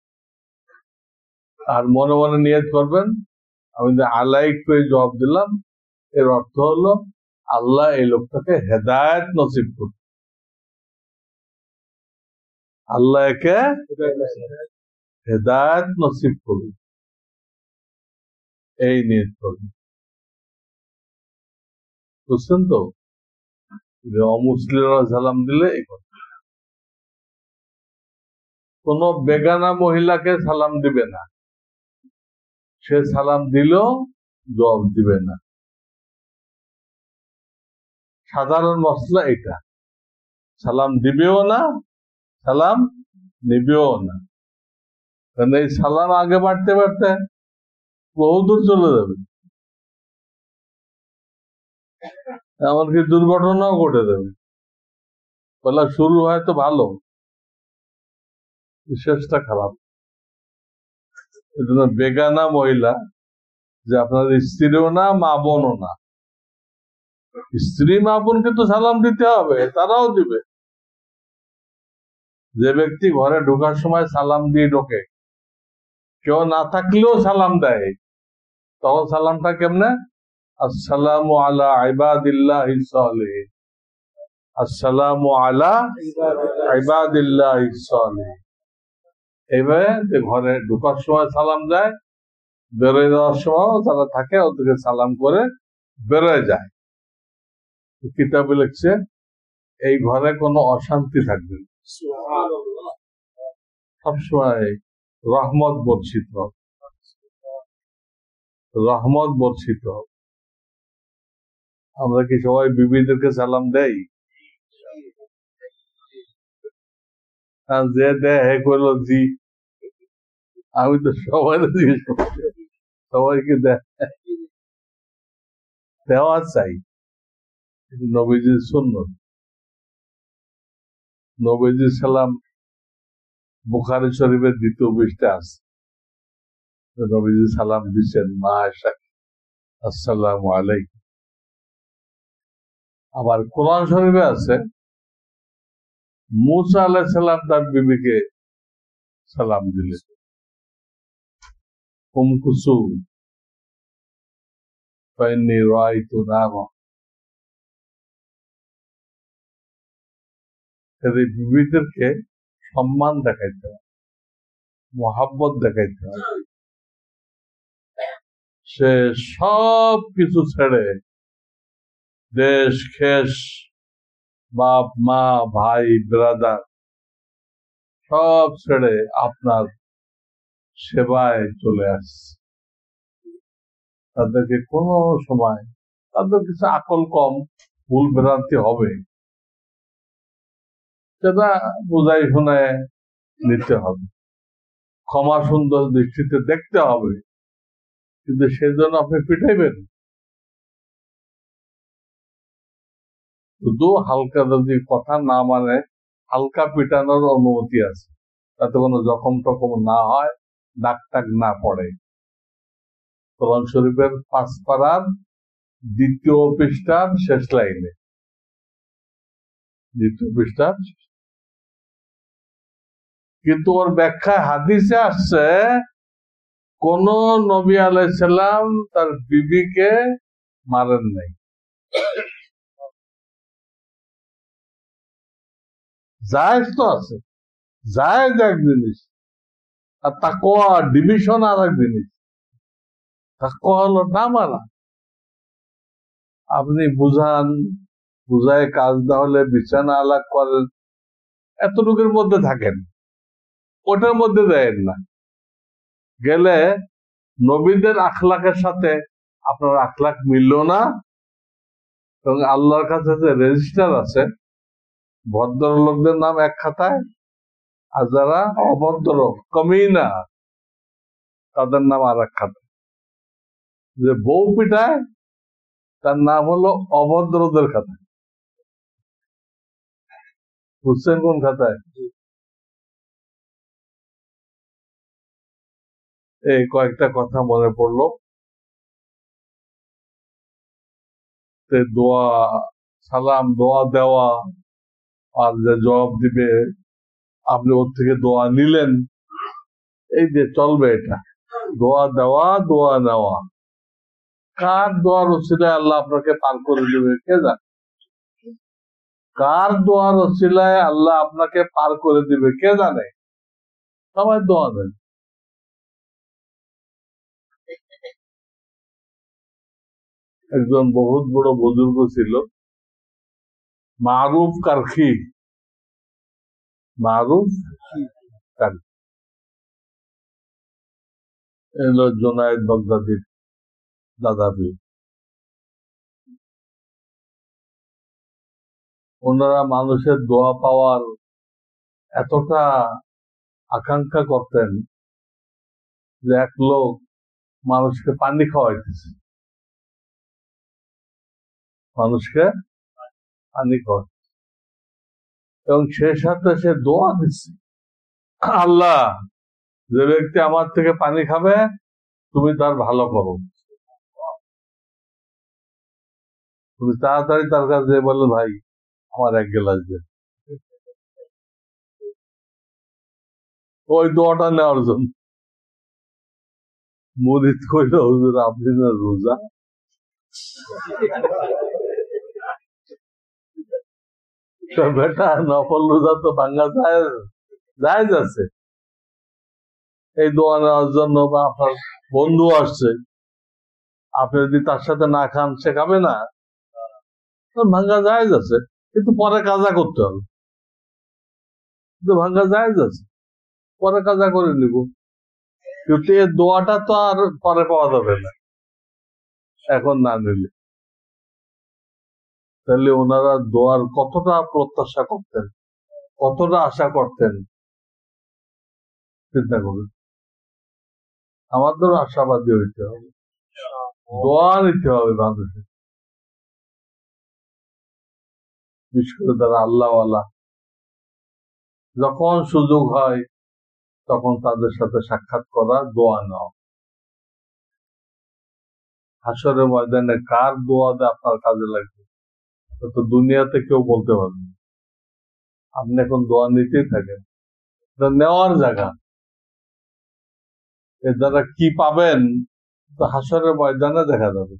আর মনে মনে নিয়ত করবেন আমি যে আলাইক করে জবাব দিলাম, এর অর্থ হলো আল্লাহ এই লোকটাকে হেদায়েত নসিব করুন, আল্লাহ একে হেদায়েত নসিব করুন, এই নিয়ত করবেন। বুঝছেন তো? অমুসলিমরা সালাম দিলে এই কথা। কোন বেগানা মহিলাকে সালাম দিবে না, সে সালাম দিলেও জবাব দিবে না। সাধারণ মশলা এটা, সালাম দিবেও না, সালাম নিবেও না। কারণ এই সালাম আগে বাড়তে বাড়তে বহুদূর চলে যাবে। এমনকি দুর্ঘটনাও ঘটে দেবে। বলা শুরু হয় তো ভালো, শেষটা খারাপ। এই জন্য বেগানা মহিলা, যে আপনার স্ত্রীও না মা বোনও না, স্ত্রী মা বোনকে তো সালাম দিতে হবে, তারাও দিবে। যে ব্যক্তি ঘরে ঢোকার সময় সালাম দিয়ে ঢোকে, কেউ না থাকলেও সালাম দেয়, তখন সালামটা কেমনে? আসসালামু আলা ইবাদিল্লাহিস সালিহিন, আসসালামু আলা ইবাদিল্লাহিস সালিহিন। এইভাবে ঘরে ঢোকার সময় সালাম দেয়, বেরোয় যাওয়ার সময় যারা থাকে ওদেরকে সালাম করে বেরোয় যায়। কিতাবে লিখছে এই ঘরে কোনো অশান্তি থাকবে না, সবসময় রহমত বর্ষিত হবে, রহমত বর্ষিত হবে। আমরা কি সবাই বিবিদেরকে সালাম দেই? যে দেয় হে করলো জি, আমি তো সবাই জিজ্ঞেস করছি, সবাইকে দেওয়া চাই। নবীজির সুন্নত। নবীজির সালাম বুখারী শরীফের দ্বিতীয় পৃষ্ঠা আছে, নবীজি সালাম দিচ্ছেন মা আয়েশা, আসসালামু আলাইকুম। আবার কোরআন শরীফে আছে মুসা আলাইহিস সালাম তার বিবিকে সালাম দিলেন, উম কুসুম ফাইন্নী রাআইতু নারা। এই বিবিদেরকে সম্মান দেখাইতে হয়, মোহাব্বত দেখাইতে হয়। সে সব কিছু ছেড়ে, দেশ খেস, বাপ মা ভাই ব্রাদার সব ছেড়ে আপনার সেবায় চলে আসছে। তাদেরকে কোনো সময়, তাদের কিছু আকল কম, ভুল ভ্রান্তি হবে, সেটা বোঝাই শোনায় নিতে হবে, ক্ষমা সুন্দর দৃষ্টিতে দেখতে হবে, কিন্তু সেজন্য আপনি পিটাইবেন। শুধু হালকা যদি কথা না মানে হালকা পিটানোর অনুমতি আছে, তাতে কোনো জখম টখম না হয়, দাগ টাগ না পড়ে। কোরআন শরীফের পাঁচ পারার দ্বিতীয় পৃষ্ঠার শেষ লাইনে, দ্বিতীয় পৃষ্ঠার। কিন্তু ওর ব্যাখ্যায় হাদিসে আসছে কোন নবী আলাইহিস সালাম তার বিবিকে মারেন নাই। জায়েজ তো আছে, জায়েজ এক জিনিস, আর তাকওয়া ডিভিশন আর এক জিনিস। তাকওয়া হলো না মারা। আপনি বুঝান, বুঝায় কাজ না হলে বিছানা আলাপ করেন, এতটুকুর মধ্যে থাকেন, ওটার মধ্যে দেন না। গেলে নবীদের আখলাকের সাথে আপনার আখলাক মিলল না, এবং আল্লাহর কাছে যে রেজিস্টার আছে, ভদ্রলোকদের নাম এক খাতায়, আর যারা অভদ্র কমিনা তাদের নাম আর এক খাতায়। যে বউ পিটায় তার নাম হলো অভদ্রদের খাতায়। বুঝছেন কোন খাতায়? এই কয়েকটা কথা মনে পড়লো। দোয়া, সালাম, দোয়া দেওয়া, আর যে জবাব দিবে আপনি ওর থেকে দোয়া নিলেন, এই যে চলবে এটা, দোয়া দেওয়া দোয়া নেওয়া। কার দোয়ার ওসিলায় আল্লাহ আপনাকে পার করে দেবে কে জানে? কার দোয়ার ওসিলায় আল্লাহ আপনাকে পার করে দিবে কে জানে? সবাই দোয়া দেন। একজন বহুত বড় বুজুর্গ ছিল, মারুফ কারখি, মারুফ কারখি, এলো জোনায়েদ বাগদাদির দাদা পীর। ওনারা মানুষের দোয়া পাওয়ার এতটা আকাঙ্ক্ষা করতেন যে এক লোক মানুষকে পানি খাওয়াইতেছে, মানুষকে পানি খাওয়া, এবং সে সাথে সে দোয়া দিচ্ছে, আল্লাহ যে ব্যক্তি আমার থেকে পানি খাবে তুমি তার ভালো করো। তুমি তাড়াতাড়ি তার কাছে বলে ভাই আমার এক গ্লাস দেন, ওই দোয়াটা নেওয়ার জন্য। মুরিদ কইল হুজুর আপনি না রোজা, বেটা নফল রোজা তো ভাঙ্গা যায় যায় যাচ্ছে, এই দোয়া নেওয়ার জন্য, বা আপনার বন্ধু আসছে আপনি যদি তার সাথে না খান সে খাবে না, ভাঙ্গা যায় যাচ্ছে, কিন্তু পরে কাজা করতে হবে, কিন্তু ভাঙ্গা যায় যাচ্ছে পরে কাজা করে নিব, কিন্তু এই দোয়াটা তো আর পরে পাওয়া যাবে না এখন না নিলে। তাহলে ওনারা দোয়ার কতটা প্রত্যাশা করতেন, কতটা আশা করতেন চিন্তা করুন। আমাদের আশাবাদী হইতে হবে, দোয়া নিতে হবে মানুষের, বিশেষ করে তারা আল্লাহওয়ালা, যখন সুযোগ হয় তখন তাদের সাথে সাক্ষাৎ করা, দোয়া নেওয়া। হাসরের ময়দানে কার দোয়া দিয়ে আপনার কাজে লাগবে তো দুনিয়াতে কেউ বলতে পারবে না। আপনি এখন দোয়া নিতেই থাকেন, নেওয়ার জায়গা, এর দ্বারা কি পাবেন তো হাসরের ময়দানে দেখা যাবে।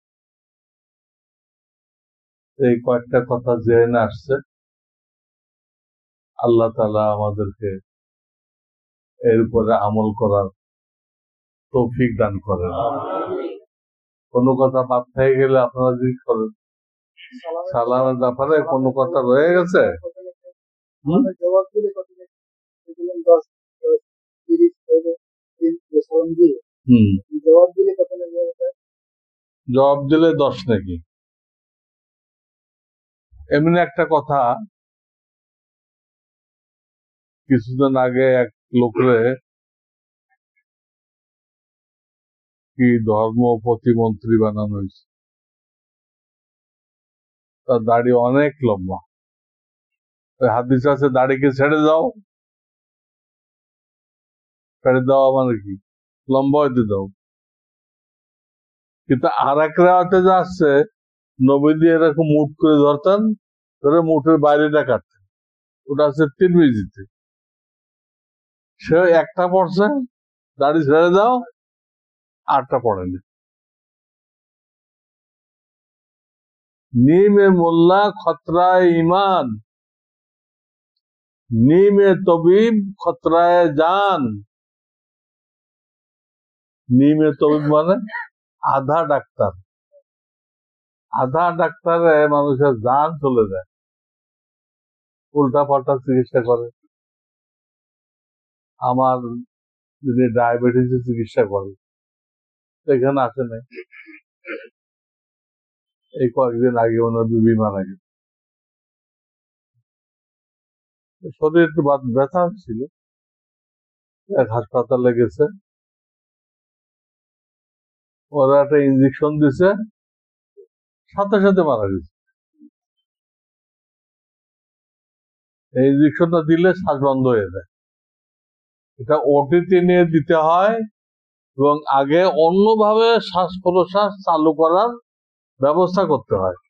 এই কয়েকটা কথা জেনে আসছে, আল্লাহ তাআলা আমাদেরকে এর উপরে আমল করার তৌফিক দান করেন। কোনো কথা বাদ থেকে গেলে আপনারা জিজ্ঞেস করেন, সালামের ব্যাপারে কোনো কথা রয়ে গেছে? জবাব দিলে দশ নাকি? এমনি একটা কথা, কিছুদিন আগে এক লোকরে কি ধর্ম প্রতিমন্ত্রী বানানো হয়েছে, তার দাড়ি অনেক লম্বা। ওই হাদিস আছে দাড়িকে ছেড়ে দাও, ছেড়ে দেওয়া মানে কি লম্বা হইতে দাও, কিন্তু আর এক রাতে যা আসছে নবীজি এরকম মুঠ করে ধরতেন, ধরে মুঠের বাইরেটা কাটতেন, ওটা আছে তিরমিজিতে। সে একটা পড়ছে দাড়ি ছেড়ে দাও, আটটা পড়েনি। নিমে মোল্লা খতরায় ইমান, নিমে তবিব খতরায় জান। নিমে তবিব মানে আধা ডাক্তার, আধা ডাক্তারে মানুষের জান চলে যায়, উল্টা পাল্টা চিকিৎসা করে। আমার যদি ডায়াবেটিসের চিকিৎসা করে এখানে আসে নাই, এই কয়েকদিন আগে ওনার বিবি মারা গেছে, শরীর একটু ব্যথা ছিল, এক হাসপাতালে গেছে, ওরা একটা ইঞ্জেকশন দিছে, সাথে সাথে মারা গেছে। এই ইঞ্জেকশনটা দিলে শ্বাস বন্ধ হয়ে যায়, এটা ওটিতে নিয়ে দিতে হয় এবং আগে অন্যভাবে শ্বাস প্রশ্বাস চালু করার ব্যবস্থা করতে হয়,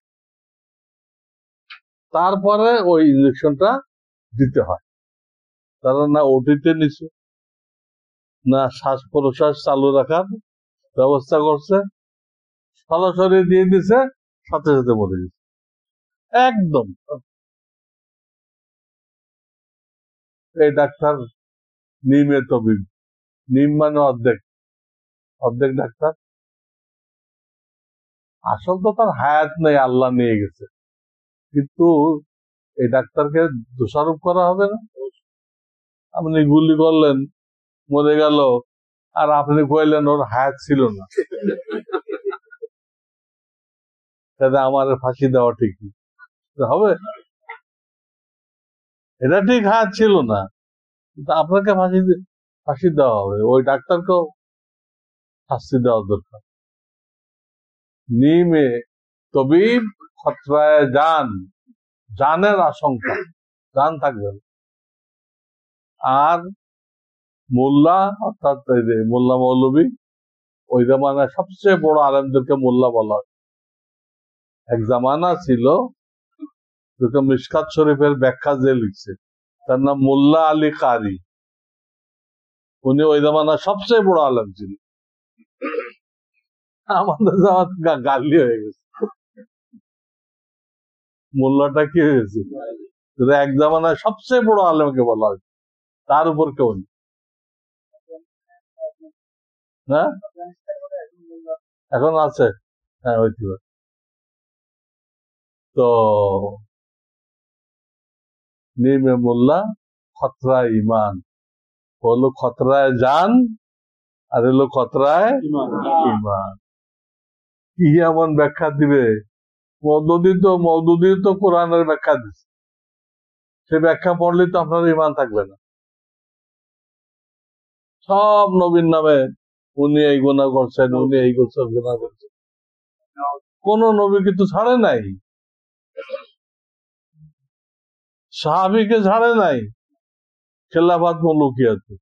তারপরে ওই ইঞ্জেকশনটা দিতে হয়। তারা না ওটিতে নিচ্ছে, না শ্বাস প্রশ্বাস চালু রাখার ব্যবস্থা করছে, সরাসরি দিয়ে দিছে, সাথে সাথে মরে গেছে একদম। এই ডাক্তার নিমে তবিব, নিম মানে অর্ধেক, অর্ধেক ডাক্তার। আসল তো তার হায়াত নেই, আল্লাহ নিয়ে গেছে, কিন্তু এই ডাক্তারকে দোষারোপ করা হবে না। আপনি গুলি করলেন মরে গেল, আর আপনি কইলেন ওর হায়াত ছিল না, তাহলে আমার ফাঁসি দেওয়া ঠিক হবে? এটা ঠিক হায়াত ছিল না, কিন্তু আপনাকে ফাঁসি ফাঁসি দেওয়া হবে, ওই ডাক্তারকেও শাস্তি দেওয়া দরকার। নিমে তবিব খতরায় জান, জানের আশঙ্কা, জান থাকবে। আর মোল্লা অর্থাৎ মোল্লা মৌলবী, ওই জামানায় সবচেয়ে বড় আলেমদেরকে মোল্লা বলা হয়। এক জামানা ছিল মিশকাত শরীফের ব্যাখ্যা যে লিখছে তার নাম মোল্লা আলী কারি। উনি ওই জামানার সবচেয়ে বড় আলেম ছিল। আমাদের জামাত গালি হয়ে গেছে, মোল্লাটা কি হয়েছে, এক জামানায় সবচেয়ে বড় আলেমকে বলা হয়, তার উপর কেউ নেই। হ্যাঁ এখন আছে, হ্যাঁ হইতে পারে। তো নিমে মোল্লা খতরা ইমান, হলো খতরায় জান আর হলো খতরায় ইমান। কি এমন ব্যাখ্যা দিবে? মওদুদী তো মওদুদী তো কোরআনের ব্যাখ্যা দিচ্ছে, সে ব্যাখ্যা পড়লে তো আপনার ইমান থাকবে না। সব নবীর নামে উনি এই গুনাহ করছেন, উনি এই করছেন, গুনাহ করছেন। কোন নবী কিন্তু ছাড়ে নাই, সাহাবীকে ছাড়ে নাই খেলাফত মুলুকিয়াতে।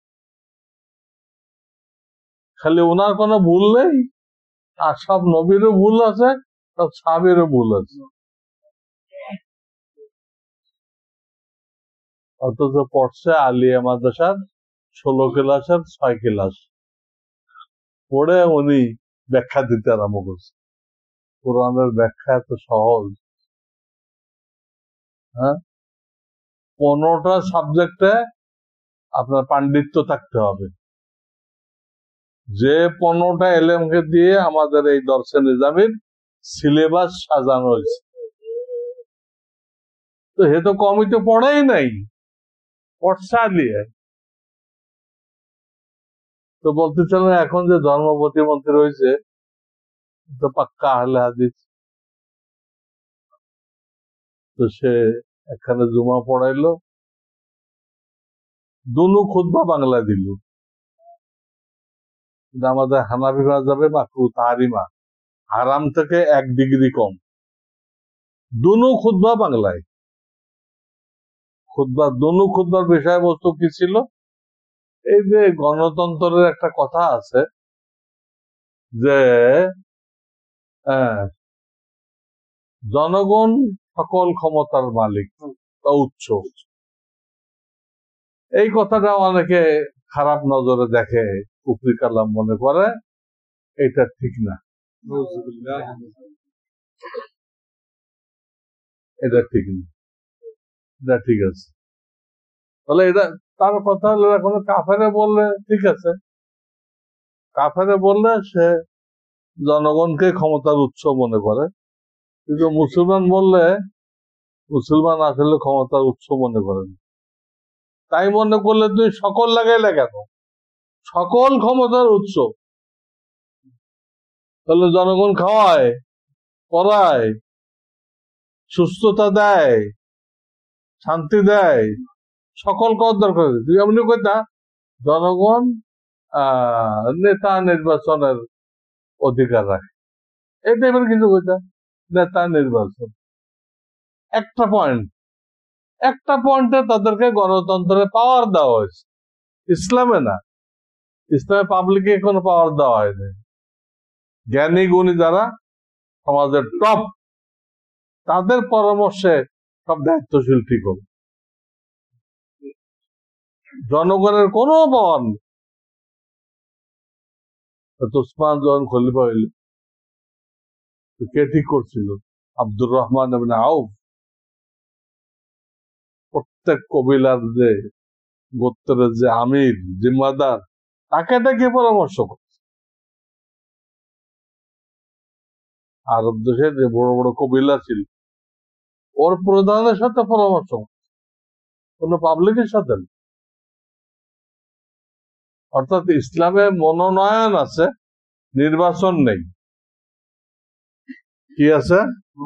খালি ওনার কোনো ভুল নেই, আর সব নবীরও ভুল আছে, সব সাহাবীরও ভুল আছে। অথচ পড়ছে আলিয়া মাদ্রাসার ষোলো ক্লাসের ছয় ক্লাস পড়ে উনি ব্যাখ্যা দিতে আরম্ভ করছে। কোরআনের ব্যাখ্যা এত সহজ। হ্যাঁ, পনেরোটা সাবজেক্টে আপনার পাণ্ডিত্য থাকতে হবে। যে পনেরোটা এলেমকে দিয়ে আমাদের এই দর্শে নিজামীর সিলেবাস সাজানো হয়েছে, তো হে তো কমই তো পড়েই নাই, পড়ছে আলিয়া। তো বলতেছিলেন এখন যে ধর্ম প্রতিমন্ত্রী রয়েছে তো পাক্কা আহলে হাদিস, তো সে এখানে জুমা পড়াইলো, দুনু খুতবা বাংলা দিল। আমাদের হানাফি মাযহাবে মাকরু তাহরিমা, হারাম থেকে এক ডিগ্রি কম। দুনু খুতবা বাংলায়। খুতবা দুনু খুতবার বিষয়বস্তু কি ছিল? এই যে গণতন্ত্রের একটা কথা আছে যে জনগণ সকল ক্ষমতার মালিক বা উচ্চ, এই কথাটা অনেকে খারাপ নজরে দেখে, কুফরি কালাম মনে করে, এটা ঠিক না, এটা ঠিক না, এটা ঠিক আছে। তাহলে এটা তার কথা হলো এখন কাফেরে বললে ঠিক আছে, কাফেরে বললে সে জনগণকে ক্ষমতার উৎস মনে করে, কিন্তু মুসলমান বললে মুসলমান আসলে ক্ষমতার উৎস মনে করেন। তাই মনে করলে তুই সকল লাগাইলে কেন? সকল ক্ষমতার উৎস। তাহলে জনগণ খাওয়ায়, পড়ায়, সুস্থতা দেয়, শান্তি দেয়, সকল কর দরকার। তুই এমনি কথা জনগণ আহ নেতা নির্বাচনের অধিকার রাখে, এই টাইপের কিছু কথা। নেতা নির্বাচন একটা পয়েন্ট, একটা পয়েন্টে তাদেরকে গণতন্ত্রের পাওয়ার দেওয়া হয়েছে, ইসলামে না। ইসলামে পাবলিকে কোনো পাওয়ার দেওয়া হয়নি। জ্ঞানী গুণী যারা সমাজের টপ, তাদের পরামর্শে সব দায়িত্বশীল ঠিক হবে, জনগণের কোনো পাওয়ার নেই। ওসমান যখন খলিফা হইল, কে ঠিক করছিল? আব্দুর রহমান ইবনে আউফ। প্রত্যেক কবিলার যে গোত্রের যে আমির, জিম্মাদার, তাকে তাকে পরামর্শ করছে। আরব দেশে যে বড় বড় কবিলা ছিল, ওর প্রধানের সাথে পরামর্শ করছে, কোন পাবলিকের সাথে না। অর্থাৎ ইসলামে মনোনয়ন আছে, নির্বাচন নেই। কি আছে?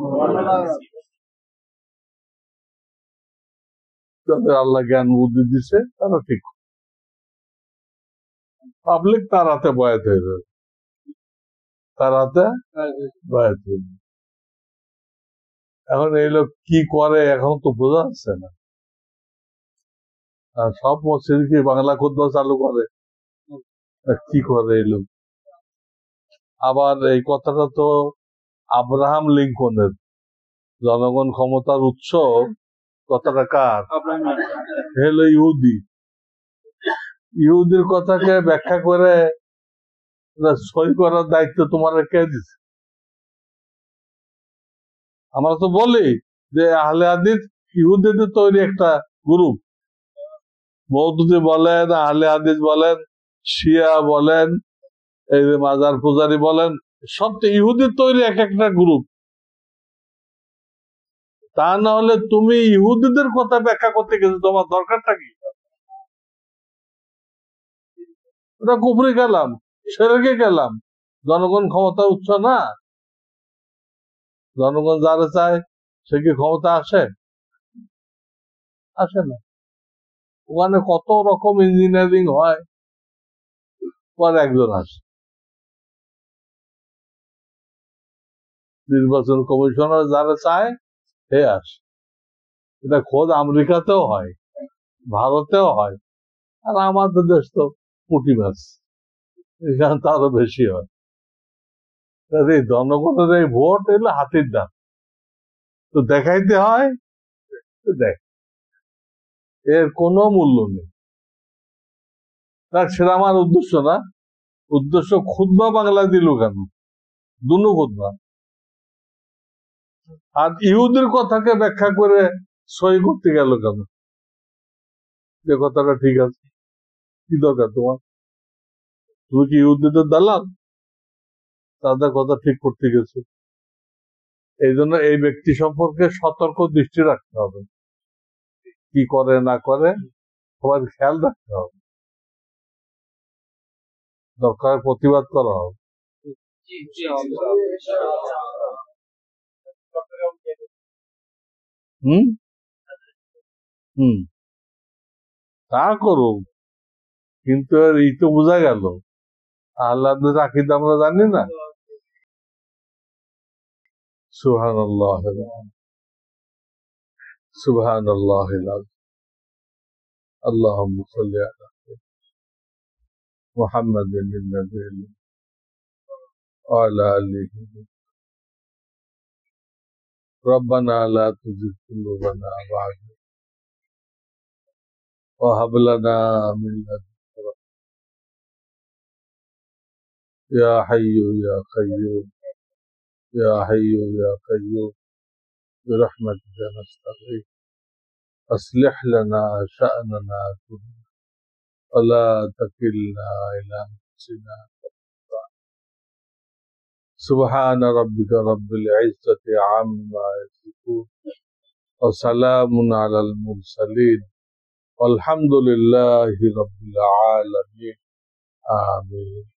যাদের আল্লাহ জ্ঞান বুদ্ধি দিছে তারা ঠিক, পাবলিক তার হাতে বয়াত হয়ে যাবে, তার হাতে বয়াত হয়ে যাবে। এখন এই লোক কি করে এখন তো বোঝা যাচ্ছে না। আর সব মসজিদ কি বাংলা খুতবা চালু করে, কি করে এই লোক? আবার এই কথাটা তো আব্রাহাম লিঙ্কনের, জনগণ ক্ষমতার উৎস, কথাটা কার? হলো ইহুদি। ইহুদির কথাকে ব্যাখ্যা করে সই করার দায়িত্ব তোমার কে দিচ্ছে? আমরা তো বলি যে আহলে হাদিস ইহুদিদের তৈরি একটা গ্রুপ। মওদুদি বলেন, আহলে হাদিস বলেন, শিয়া বলেন, এই যে মাজার পূজারি বলেন, সব তো ইহুদির তৈরি এক একটা গ্রুপ। তা না হলে তুমি ইহুদিদের কথা ব্যাখ্যা করতে গেছো, তোমার দরকারটা কি? ওটা কুফরি কালাম, সেরেকে কালাম। জনগণ ক্ষমতা উচ্চ না? জনগণ যারা চায় সে কি ক্ষমতা আসে? আসে না। ওখানে কত রকম ইঞ্জিনিয়ারিং হয়, পর একজন আসে। নির্বাচন কমিশনার যারা চায় সে আসে। এটা খোদ আমেরিকাতেও হয়, ভারতেও হয়, আর আমাদের দেশ তো পুঁটি মাছ, এখানে তো আরো বেশি হয়। এই জনগণের এই ভোট এলো হাতির দাম, তো দেখাইতে হয়, দেখ এর কোনো মূল্য নেই। সেটা আমার উদ্দেশ্য না। উদ্দেশ্য খুতবা বাংলা দিল কেন, দুনো খুতবা। আর ইহুদের কথাকে ব্যাখ্যা করে সই করতে গেল কেন? যে কথাটা ঠিক আছে, কি দরকার তোমার? তুমি কি ইহুদিদের দালাল? তাদের কথা ঠিক করতে গেছো। এই জন্য এই ব্যক্তি সম্পর্কে সতর্ক দৃষ্টি রাখতে হবে, কি করে না করে সবার খেয়াল রাখতে হবে, দরকার প্রতিবাদ করা হবে। হম হম তা করুক, কিন্তু এই তো বোঝা গেল আল্লাহদের আকীদা আমরা জানি না। সুবহানাল্লাহ, সুবহানাল্লাহ, আল্লাহুম্মা সাল্লি আলা মুহাম্মাদিন নাবিয়্যিল ওয়া আলা আলিহি। রব্বানা লা তুযিগ কুলুবানা বা'দা ইয ওয়া হাব লানা মিন লাদুনকা রাহমাতান ইয়া হাইয়্যু ইয়া কাইয়্যুম ইয়া হাইয়্যু ইয়া কাইয়্যুম বিরহমাতিকা নাস্তাগীথ أصلح لنا شأننا كله ولا تكلنا إلى أنفسنا. سبحان ربك رب العزة عما يصفون وسلام على المرسلين والحمد لله رب العالمين. آمين.